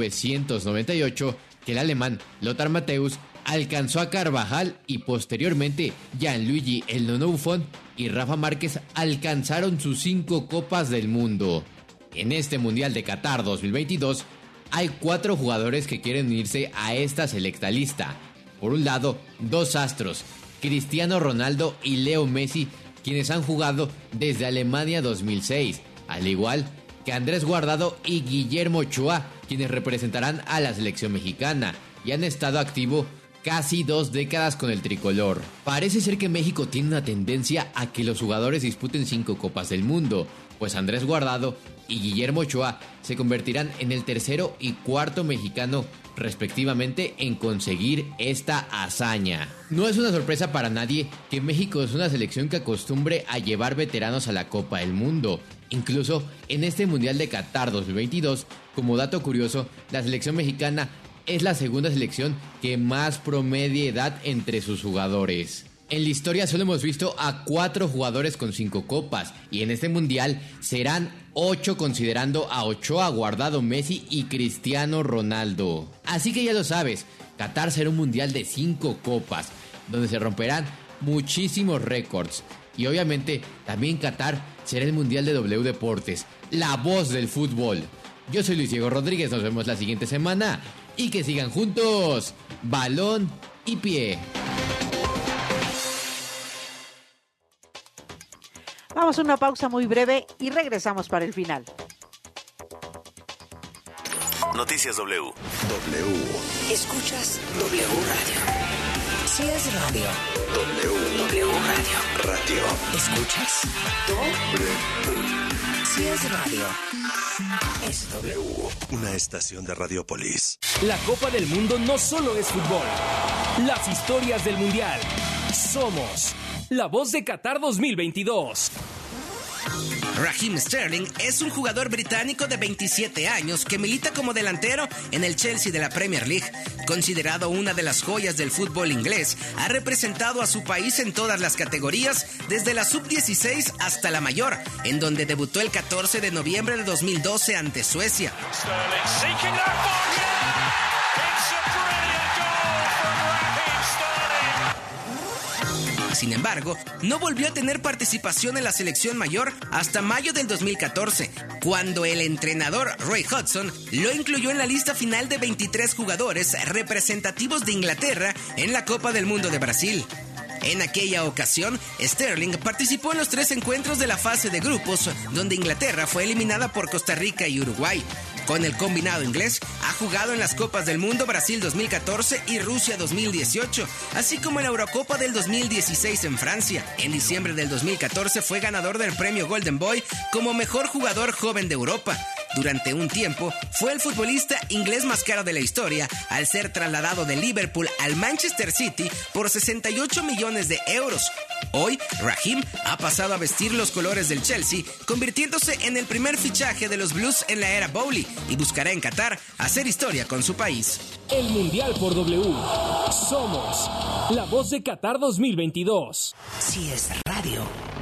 [SPEAKER 1] 1998 que el alemán Lothar Matthäus alcanzó a Carvajal y posteriormente Gianluigi El Nono Buffon y Rafa Márquez alcanzaron sus 5 copas del mundo. En este Mundial de Qatar 2022 hay 4 jugadores que quieren unirse a esta selecta lista. Por un lado, 2 astros, Cristiano Ronaldo y Leo Messi, quienes han jugado desde Alemania 2006, al igual que Andrés Guardado y Guillermo Ochoa, quienes representarán a la selección mexicana y han estado activos casi 2 décadas con el tricolor. Parece ser que México tiene una tendencia a que los jugadores disputen 5 copas del mundo, pues Andrés Guardado y Guillermo Ochoa se convertirán en el tercero y cuarto mexicano respectivamente en conseguir esta hazaña. No es una sorpresa para nadie que México es una selección que acostumbre a llevar veteranos a la Copa del Mundo. Incluso en este Mundial de Qatar 2022, como dato curioso, la selección mexicana es la segunda selección que más promedia edad entre sus jugadores. En la historia solo hemos visto a 4 jugadores con 5 copas y en este mundial serán 8 considerando a Ochoa, Guardado, Messi y Cristiano Ronaldo. Así que ya lo sabes, Qatar será un mundial de 5 copas, donde se romperán muchísimos récords. Y obviamente también Qatar será el mundial de W Deportes, la voz del fútbol. Yo soy Luis Diego Rodríguez, nos vemos la siguiente semana y que sigan juntos, balón y pie.
[SPEAKER 8] Vamos a una pausa muy breve y regresamos para el final.
[SPEAKER 7] Noticias W.
[SPEAKER 3] Escuchas W Radio. Si es radio. W Radio. Escuchas W. Si es radio. Es W.
[SPEAKER 7] Una estación de Radiopolis.
[SPEAKER 23] La Copa del Mundo no solo es fútbol. Las historias del Mundial. Somos la voz de Qatar 2022.
[SPEAKER 24] Raheem Sterling es un jugador británico de 27 años que milita como delantero en el Chelsea de la Premier League. Considerado una de las joyas del fútbol inglés, ha representado a su país en todas las categorías, desde la sub-16 hasta la mayor, en donde debutó el 14 de noviembre de 2012 ante Suecia. Sin embargo, no volvió a tener participación en la selección mayor hasta mayo del 2014, cuando el entrenador Roy Hodgson lo incluyó en la lista final de 23 jugadores representativos de Inglaterra en la Copa del Mundo de Brasil. En aquella ocasión, Sterling participó en los 3 encuentros de la fase de grupos, donde Inglaterra fue eliminada por Costa Rica y Uruguay. Con el combinado inglés, ha jugado en las Copas del Mundo Brasil 2014 y Rusia 2018, así como en la Eurocopa del 2016 en Francia. En diciembre del 2014 fue ganador del premio Golden Boy como mejor jugador joven de Europa. Durante un tiempo, fue el futbolista inglés más caro de la historia al ser trasladado de Liverpool al Manchester City por 68 millones de euros. Hoy, Raheem ha pasado a vestir los colores del Chelsea, convirtiéndose en el primer fichaje de los Blues en la era Bowley y buscará en Qatar hacer historia con su país.
[SPEAKER 23] El Mundial por W. Somos la voz de Qatar 2022.
[SPEAKER 3] Si es radio,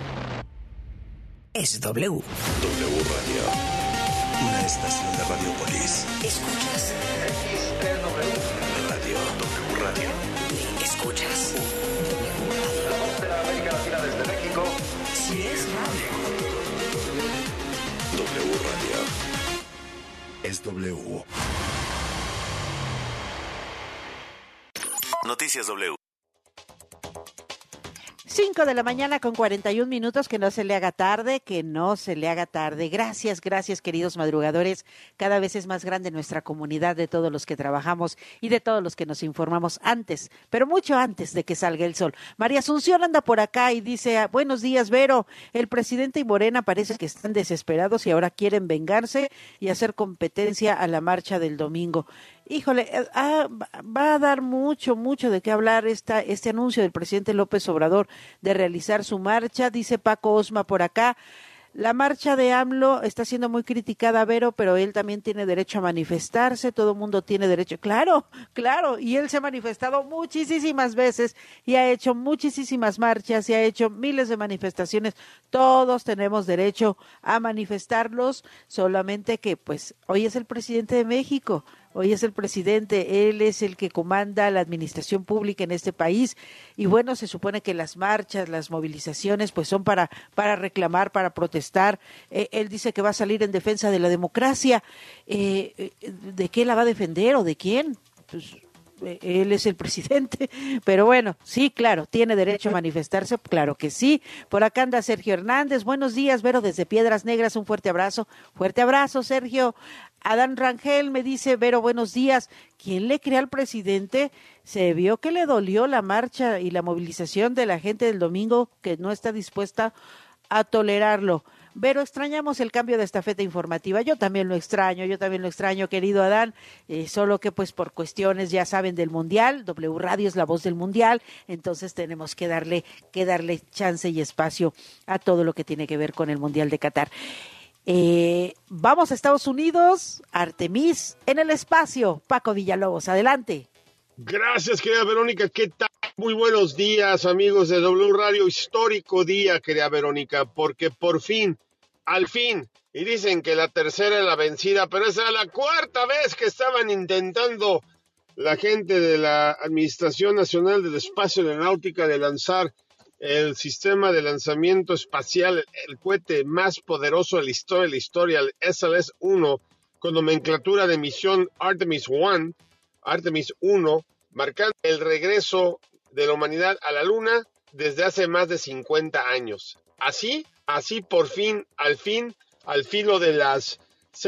[SPEAKER 3] es W.
[SPEAKER 7] W Radio. Una estación de Radiopolis.
[SPEAKER 3] ¿Escuchas?
[SPEAKER 7] Radio. W Radio.
[SPEAKER 3] ¿Escuchas?
[SPEAKER 2] La voz de la América Latina desde México.
[SPEAKER 3] Si es radio.
[SPEAKER 7] W Radio. Es W. Noticias W.
[SPEAKER 8] 5 de la mañana con 41 minutos, que no se le haga tarde, que no se le haga tarde. Gracias, queridos madrugadores. Cada vez es más grande nuestra comunidad de todos los que trabajamos y de todos los que nos informamos antes, pero mucho antes de que salga el sol. María Asunción anda por acá y dice, buenos días, Vero. El presidente y Morena parece que están desesperados y ahora quieren vengarse y hacer competencia a la marcha del domingo. Híjole, va a dar mucho de qué hablar este anuncio del presidente López Obrador de realizar su marcha. Dice Paco Osma por acá, la marcha de AMLO está siendo muy criticada, Vero, pero él también tiene derecho a manifestarse, todo mundo tiene derecho. Claro, y él se ha manifestado muchísimas veces y ha hecho muchísimas marchas y ha hecho miles de manifestaciones. Todos tenemos derecho a manifestarlos, solamente que pues hoy es el presidente de México. Hoy es el presidente, él es el que comanda la administración pública en este país y bueno, se supone que las marchas, las movilizaciones pues son para reclamar, para protestar. Él dice que va a salir en defensa de la democracia. ¿De qué la va a defender o de quién? Pues él es el presidente, pero bueno, sí, claro, tiene derecho a manifestarse, claro que sí. Por acá anda Sergio Hernández, buenos días, Vero, desde Piedras Negras, un fuerte abrazo, Sergio. Adán Rangel me dice, Vero, buenos días, ¿quién le cree al presidente? Se vio que le dolió la marcha y la movilización de la gente del domingo, que no está dispuesta a tolerarlo. Pero extrañamos el cambio de estafeta informativa. Yo también lo extraño, querido Adán, solo que pues por cuestiones, ya saben, del Mundial, W Radio es la voz del Mundial, entonces tenemos que darle chance y espacio a todo lo que tiene que ver con el Mundial de Qatar. Vamos a Estados Unidos, Artemis en el espacio, Paco Villalobos, adelante.
[SPEAKER 4] Gracias, querida Verónica, ¿qué tal? Muy buenos días, amigos de W Radio, histórico día, querida Verónica, porque por fin, al fin, y dicen que la tercera es la vencida, pero esa es la cuarta vez que estaban intentando la gente de la Administración Nacional del Espacio y Aeronáutica de lanzar el sistema de lanzamiento espacial, el cohete más poderoso de la historia, el SLS-1, con nomenclatura de misión Artemis 1, marcando el regreso de la humanidad a la Luna desde hace más de 50 años. Así por fin, al filo de las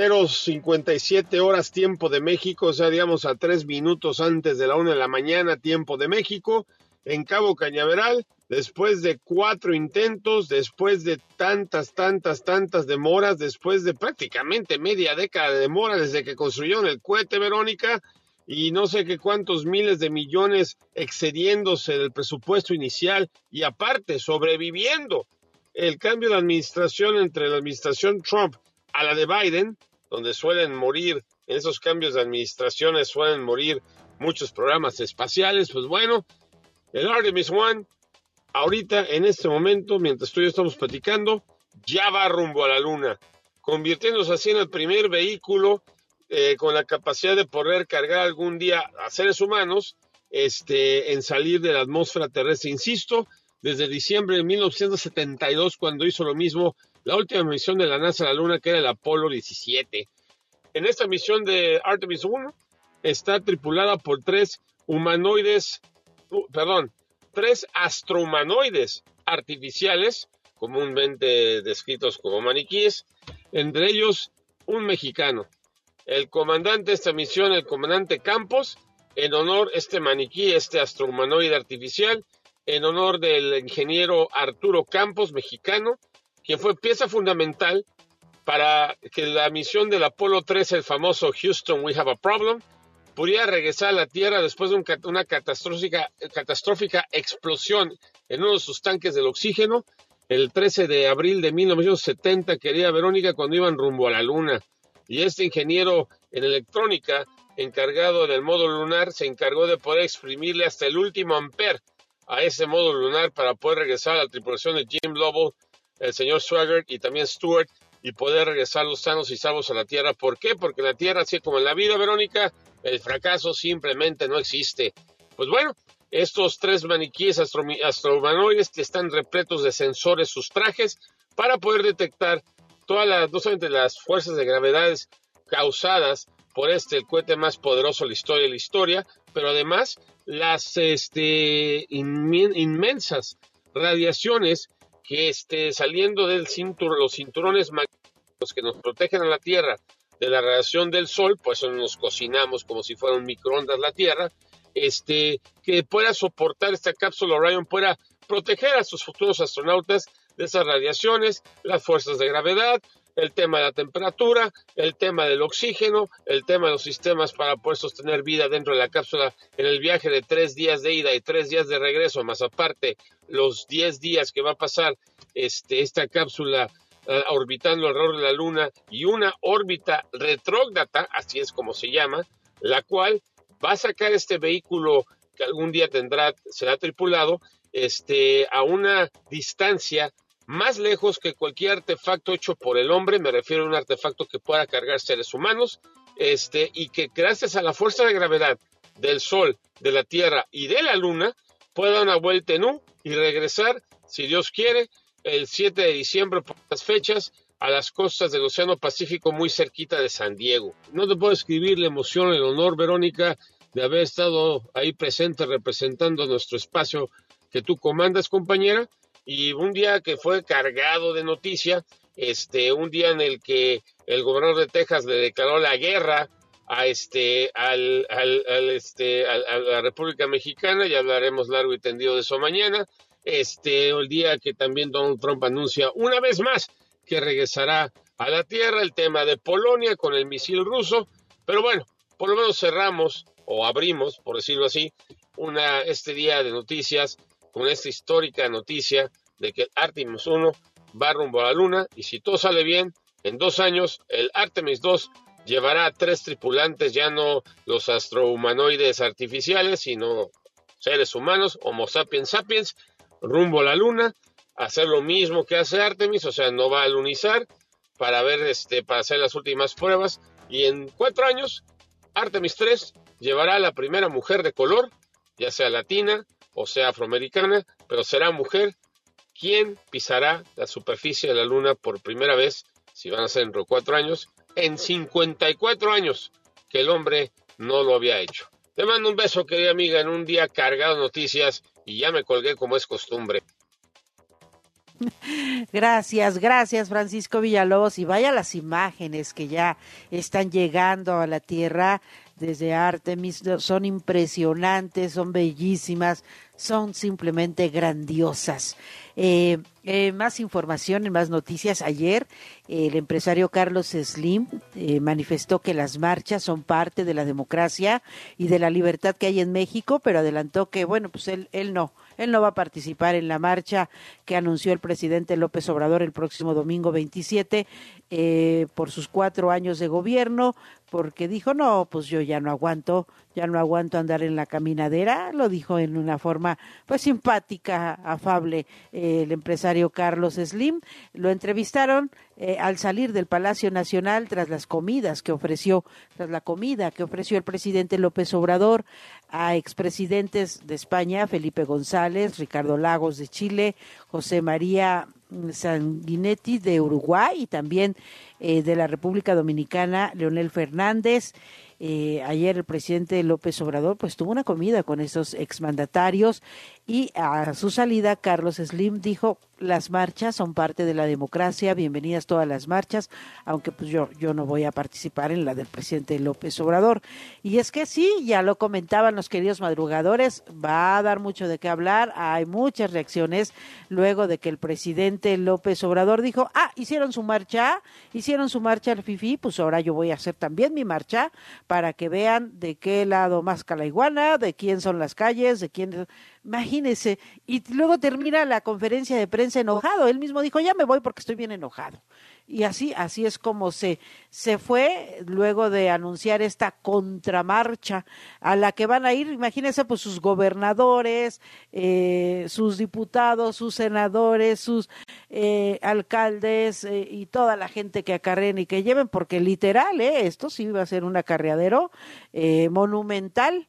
[SPEAKER 4] 0:57 horas tiempo de México, o sea, digamos a 3 minutos antes de la 1 de la mañana tiempo de México, en Cabo Cañaveral, después de 4 intentos, después de tantas demoras, después de prácticamente media década de demora desde que construyeron el cohete, Verónica, y no sé qué cuántos miles de millones excediéndose del presupuesto inicial y aparte sobreviviendo el cambio de administración entre la administración Trump a la de Biden, donde suelen morir, en esos cambios de administraciones suelen morir muchos programas espaciales. Pues bueno, el Artemis 1, ahorita, en este momento, mientras tú y yo estamos platicando, ya va rumbo a la Luna, convirtiéndose así en el primer vehículo con la capacidad de poder cargar algún día a seres humanos en salir de la atmósfera terrestre. Insisto, desde diciembre de 1972, cuando hizo lo mismo la última misión de la NASA a la Luna, que era el Apolo 17. En esta misión de Artemis 1 está tripulada por 3 astrohumanoides artificiales, comúnmente descritos como maniquíes, entre ellos un mexicano. El comandante de esta misión, el comandante Campos, en honor a este maniquí, este astrohumanoide artificial, en honor del ingeniero Arturo Campos, mexicano, quien fue pieza fundamental para que la misión del Apolo 13, el famoso Houston We Have a Problem, pudiera regresar a la Tierra después de una catastrófica explosión en uno de sus tanques del oxígeno. El 13 de abril de 1970, querida Verónica, cuando iban rumbo a la Luna. Y este ingeniero en electrónica, encargado del módulo lunar, se encargó de poder exprimirle hasta el último ampere a ese módulo lunar para poder regresar a la tripulación de Jim Lovell, el señor Swaggart y también Stewart, y poder regresarlos sanos y salvos a la Tierra. ¿Por qué? Porque en la Tierra, así como en la vida, Verónica, el fracaso simplemente no existe. Pues bueno, estos 3 maniquíes astrohumanoides que están repletos de sensores, sus trajes, para poder detectar no solamente las fuerzas de gravedad causadas por el cohete más poderoso de la historia, pero además las inmensas radiaciones que saliendo del los cinturones magnéticos que nos protegen a la Tierra de la radiación del Sol, pues nos cocinamos como si fuera un microondas la Tierra, que pueda soportar esta cápsula Orion, pueda proteger a sus futuros astronautas de esas radiaciones, las fuerzas de gravedad, el tema de la temperatura, el tema del oxígeno, el tema de los sistemas para poder sostener vida dentro de la cápsula en el viaje de 3 días de ida y 3 días de regreso, más aparte los 10 días que va a pasar esta cápsula orbitando alrededor de la Luna, y una órbita retrógrada, así es como se llama, la cual va a sacar este vehículo que algún día será tripulado, a una distancia más lejos que cualquier artefacto hecho por el hombre. Me refiero a un artefacto que pueda cargar seres humanos, y que gracias a la fuerza de gravedad del Sol, de la Tierra y de la Luna, pueda dar una vuelta en U y regresar, si Dios quiere, el 7 de diciembre por las fechas, a las costas del Océano Pacífico, muy cerquita de San Diego. No te puedo escribir la emoción, el honor, Verónica, de haber estado ahí presente representando nuestro espacio que tú comandas, compañera, y un día que fue cargado de noticia, un día en el que el gobernador de Texas le declaró la guerra a la República Mexicana, ya hablaremos largo y tendido de eso mañana. El día que también Donald Trump anuncia una vez más que regresará a la Tierra, el tema de Polonia con el misil ruso, pero bueno, por lo menos cerramos o abrimos, por decirlo así, este día de noticias con esta histórica noticia de que el Artemis 1 va rumbo a la Luna, y si todo sale bien, en 2 años el Artemis 2 llevará a 3 tripulantes, ya no los astrohumanoides artificiales, sino seres humanos, Homo sapiens sapiens, rumbo a la Luna, a hacer lo mismo que hace Artemis, o sea, no va a lunizar para hacer las últimas pruebas, y en 4 años Artemis 3 llevará a la primera mujer de color, ya sea latina o sea afroamericana, pero será mujer quien pisará la superficie de la Luna por primera vez, si van a ser dentro de 4 años, en 54 años que el hombre no lo había hecho. Te mando un beso, querida amiga, en un día cargado de noticias, y ya me colgué como es costumbre.
[SPEAKER 8] Gracias, Francisco Villalobos, y vaya las imágenes que ya están llegando a la Tierra desde Artemis, son impresionantes, son bellísimas, son simplemente grandiosas. Más información, más noticias. Ayer el empresario Carlos Slim manifestó que las marchas son parte de la democracia y de la libertad que hay en México, pero adelantó que, bueno, pues él no va a participar en la marcha que anunció el presidente López Obrador el próximo domingo 27 por sus 4 años de gobierno, porque dijo, no, pues yo ya no aguanto andar en la caminadera. Lo dijo en una forma pues simpática, afable, el empresario Carlos Slim. Lo entrevistaron al salir del Palacio Nacional tras la comida que ofreció el presidente López Obrador a expresidentes de España, Felipe González, Ricardo Lagos de Chile, José María Sanguinetti de Uruguay, y también de la República Dominicana, Leonel Fernández. Ayer el presidente López Obrador pues tuvo una comida con esos exmandatarios, y a su salida Carlos Slim dijo: las marchas son parte de la democracia, bienvenidas todas las marchas, aunque pues yo no voy a participar en la del presidente López Obrador. Y es que sí, ya lo comentaban los queridos madrugadores, va a dar mucho de qué hablar, hay muchas reacciones luego de que el presidente López Obrador dijo: hicieron su marcha al FIFI, pues ahora yo voy a hacer también mi marcha para que vean de qué lado más la iguana, de quién son las calles, de quién... Imagínense, y luego termina la conferencia de prensa enojado, él mismo dijo: ya me voy porque estoy bien enojado. Y así es como se fue luego de anunciar esta contramarcha a la que van a ir, imagínense, pues sus gobernadores, sus diputados, sus senadores, sus alcaldes y toda la gente que acarreen y que lleven, porque literal, esto sí va a ser un acarreadero monumental.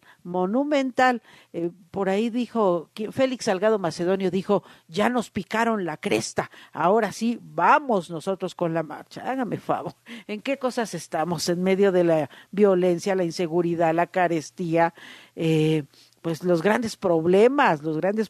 [SPEAKER 8] Por ahí dijo Félix Salgado Macedonio, dijo: ya nos picaron la cresta, ahora sí vamos nosotros con la marcha. Hágame favor, ¿en qué cosas estamos? En medio de la violencia, la inseguridad, la carestía, pues los grandes problemas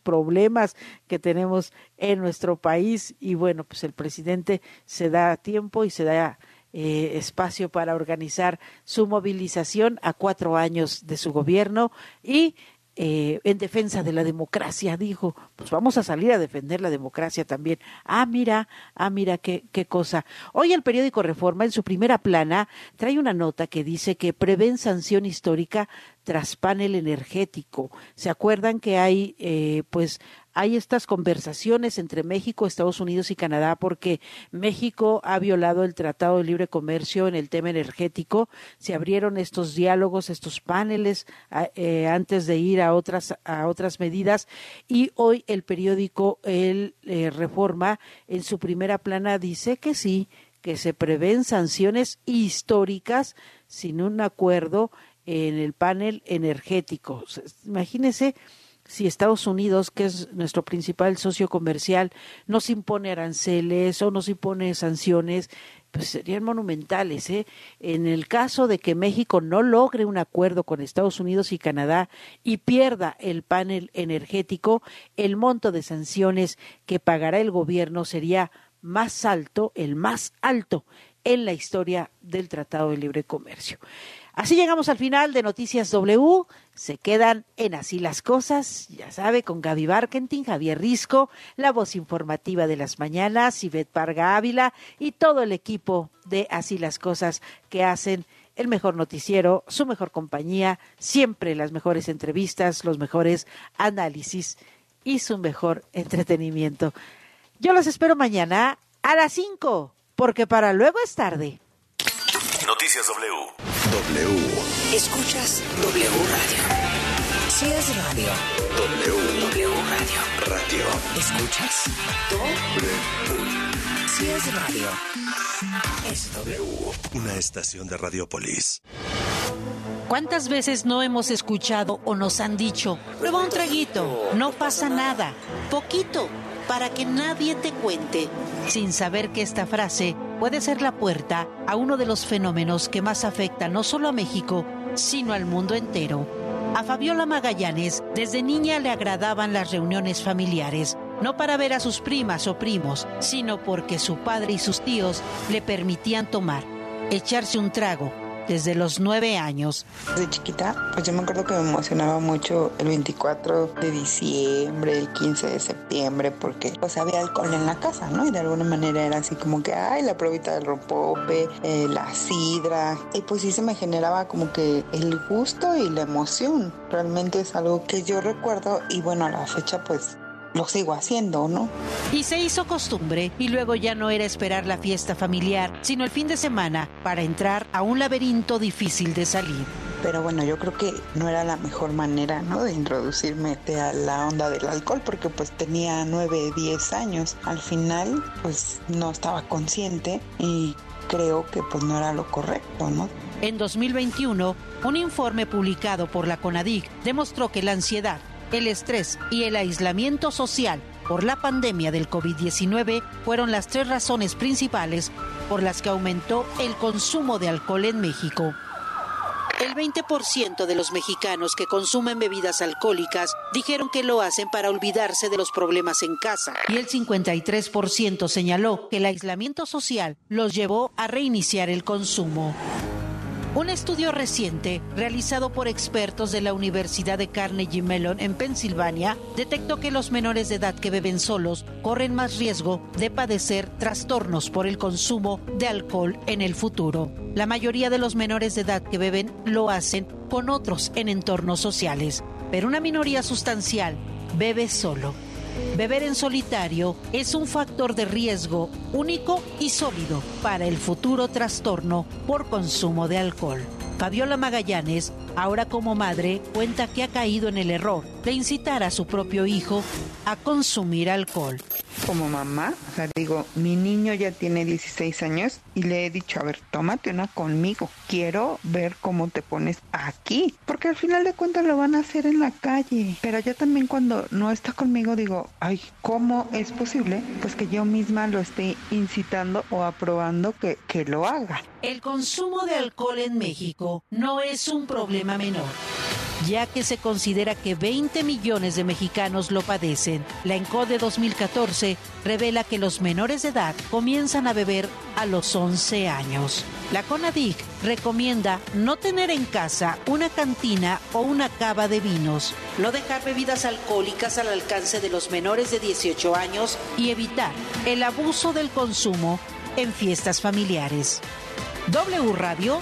[SPEAKER 8] que tenemos en nuestro país. Y bueno, pues el presidente se da tiempo y se da espacio para organizar su movilización a 4 años de su gobierno y en defensa de la democracia. Dijo: pues vamos a salir a defender la democracia también. Mira qué cosa. Hoy el periódico Reforma, en su primera plana, trae una nota que dice que prevén sanción histórica tras panel energético. ¿Se acuerdan que hay estas conversaciones entre México, Estados Unidos y Canadá porque México ha violado el Tratado de Libre Comercio en el tema energético? Se abrieron estos diálogos, estos paneles antes de ir a otras medidas, y hoy el periódico Reforma, en su primera plana, dice que sí, que se prevén sanciones históricas sin un acuerdo en el panel energético. Imagínense si Estados Unidos, que es nuestro principal socio comercial, nos impone aranceles o nos impone sanciones, pues serían monumentales, En el caso de que México no logre un acuerdo con Estados Unidos y Canadá y pierda el panel energético, el monto de sanciones que pagará el gobierno sería el más alto en la historia del Tratado de Libre Comercio. Así llegamos al final de Noticias W. Se quedan en Así las Cosas, ya sabe, con Gaby Barkentin, Javier Risco, la voz informativa de las mañanas, Ivette Parga Ávila y todo el equipo de Así las Cosas, que hacen el mejor noticiero, su mejor compañía, siempre las mejores entrevistas, los mejores análisis y su mejor entretenimiento. Yo los espero mañana a las 5, porque para luego es tarde.
[SPEAKER 7] Noticias W.
[SPEAKER 3] Escuchas W Radio. Si es radio. W Radio. Escuchas W. Si es radio. Es W.
[SPEAKER 7] Una estación de Radiopolis.
[SPEAKER 10] ¿Cuántas veces no hemos escuchado o nos han dicho: prueba un traguito, no pasa nada, poquito, para que nadie te cuente? Sin saber que esta frase puede ser la puerta a uno de los fenómenos que más afecta no solo a México, sino al mundo entero. A Fabiola Magallanes, desde niña le agradaban las reuniones familiares, no para ver a sus primas o primos, sino porque su padre y sus tíos le permitían tomar, echarse un trago, desde los 9 años.
[SPEAKER 5] De chiquita, pues yo me acuerdo que me emocionaba mucho el 24 de diciembre, el 15 de septiembre, porque pues había alcohol en la casa, ¿no? Y de alguna manera era así como que, la probita del rompope, la sidra, y pues sí se me generaba como que el gusto y la emoción. Realmente es algo que yo recuerdo y bueno, a la fecha pues lo sigo haciendo, ¿no?
[SPEAKER 10] Y se hizo costumbre, y luego ya no era esperar la fiesta familiar, sino el fin de semana para entrar a un laberinto difícil de salir.
[SPEAKER 5] Pero bueno, yo creo que no era la mejor manera, ¿no?, de introducirme a la onda del alcohol, porque pues tenía 9, 10 años. Al final, pues no estaba consciente y creo que pues no era lo correcto, ¿no?
[SPEAKER 10] En 2021, un informe publicado por la CONADIC demostró que la ansiedad, el estrés y el aislamiento social por la pandemia del COVID-19 fueron las 3 razones principales por las que aumentó el consumo de alcohol en México. El 20% de los mexicanos que consumen bebidas alcohólicas dijeron que lo hacen para olvidarse de los problemas en casa. Y el 53% señaló que el aislamiento social los llevó a reiniciar el consumo. Un estudio reciente, realizado por expertos de la Universidad de Carnegie Mellon en Pensilvania, detectó que los menores de edad que beben solos corren más riesgo de padecer trastornos por el consumo de alcohol en el futuro. La mayoría de los menores de edad que beben lo hacen con otros en entornos sociales, pero una minoría sustancial bebe solo. Beber en solitario es un factor de riesgo único y sólido para el futuro trastorno por consumo de alcohol. Fabiola Magallanes, ahora como madre, cuenta que ha caído en el error de incitar a su propio hijo a consumir alcohol.
[SPEAKER 5] Como mamá, digo, mi niño ya tiene 16 años y le he dicho, a ver, tómate una conmigo. Quiero ver cómo te pones aquí, porque al final de cuentas lo van a hacer en la calle. Pero yo también cuando no está conmigo digo, ay, ¿cómo es posible? Pues que yo misma lo esté incitando o aprobando que lo haga.
[SPEAKER 10] El consumo de alcohol en México no es un problema menor, ya que se considera que 20 millones de mexicanos lo padecen. La ENCODE 2014 revela que los menores de edad comienzan a beber a los 11 años. La CONADIC recomienda no tener en casa una cantina o una cava de vinos, no dejar bebidas alcohólicas al alcance de los menores de 18 años y evitar el abuso del consumo en fiestas familiares. W Radio,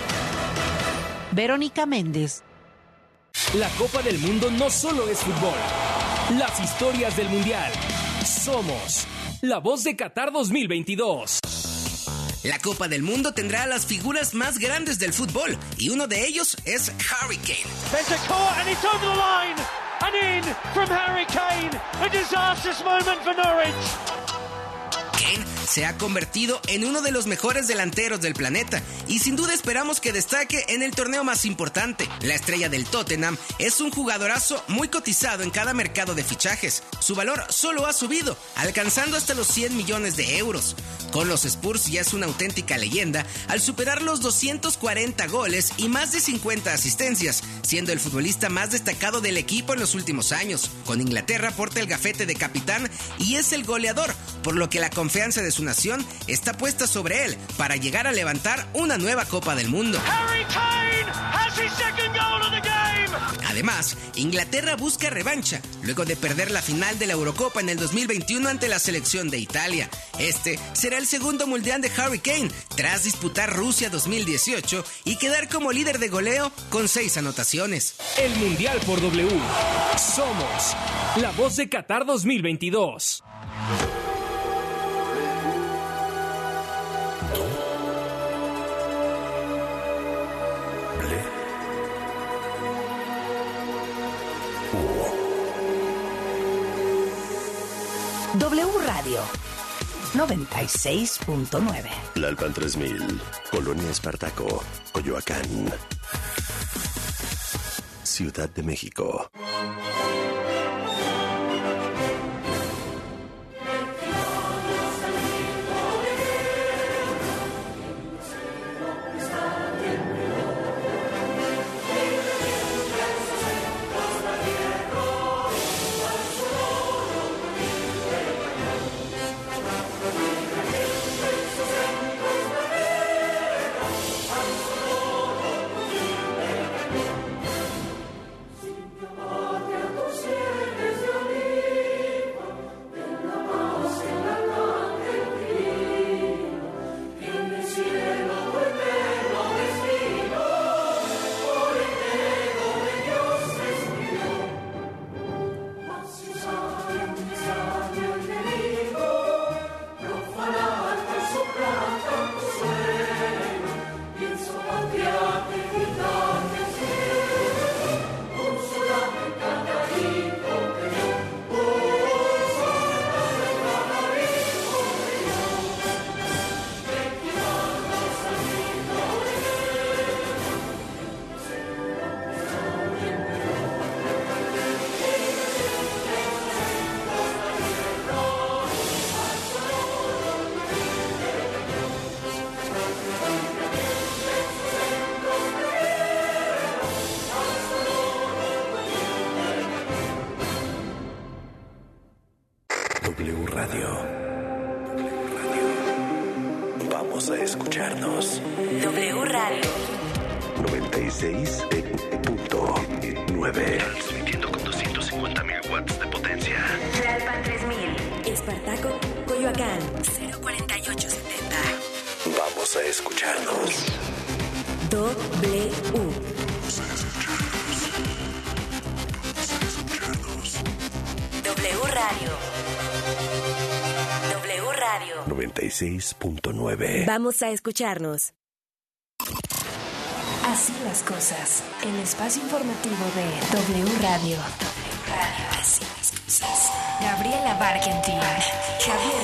[SPEAKER 10] Verónica Méndez.
[SPEAKER 23] La Copa del Mundo no solo es fútbol. Las historias del Mundial. Somos la voz de Qatar 2022.
[SPEAKER 24] La Copa del Mundo tendrá a las figuras más grandes del fútbol y uno de ellos es Harry Kane.
[SPEAKER 6] There's a corner and it's over the line and in from Harry Kane. A disastrous moment for Norwich.
[SPEAKER 24] Kane se ha convertido en uno de los mejores delanteros del planeta y sin duda esperamos que destaque en el torneo más importante. La estrella del Tottenham es un jugadorazo muy cotizado en cada mercado de fichajes. Su valor solo ha subido, alcanzando hasta los 100 millones de euros. Con los Spurs ya es una auténtica leyenda al superar los 240 goles y más de 50 asistencias, siendo el futbolista más destacado del equipo en los últimos años. Con Inglaterra porta el gafete de capitán y es el goleador, por lo que la confianza de su nación está puesta sobre él para llegar a levantar una nueva Copa del Mundo.
[SPEAKER 6] Harry Kane has his second goal of the game.
[SPEAKER 24] Además, Inglaterra busca revancha luego de perder la final de la Eurocopa en el 2021 ante la selección de Italia. Este será el segundo mundial de Harry Kane tras disputar Rusia 2018 y quedar como líder de goleo con 6 anotaciones.
[SPEAKER 23] El Mundial por W. Somos la voz de Qatar 2022.
[SPEAKER 3] W Radio 96.9.
[SPEAKER 7] Lalpan 3000, Colonia Espartaco, Coyoacán, Ciudad de México. Radio. Vamos a escucharnos.
[SPEAKER 3] W Radio.
[SPEAKER 7] 96.9. Transmitiendo con 250.000 watts de potencia.
[SPEAKER 3] Tlalpan 3000. Espartaco, Coyoacán. 04870.
[SPEAKER 7] Vamos a escucharnos.
[SPEAKER 3] W. W Radio. W Radio.
[SPEAKER 7] 96.9.
[SPEAKER 3] Vamos a escucharnos. Así las cosas. El espacio informativo de W Radio. W Radio. Así las cosas. Gabriela Barkentin. Javier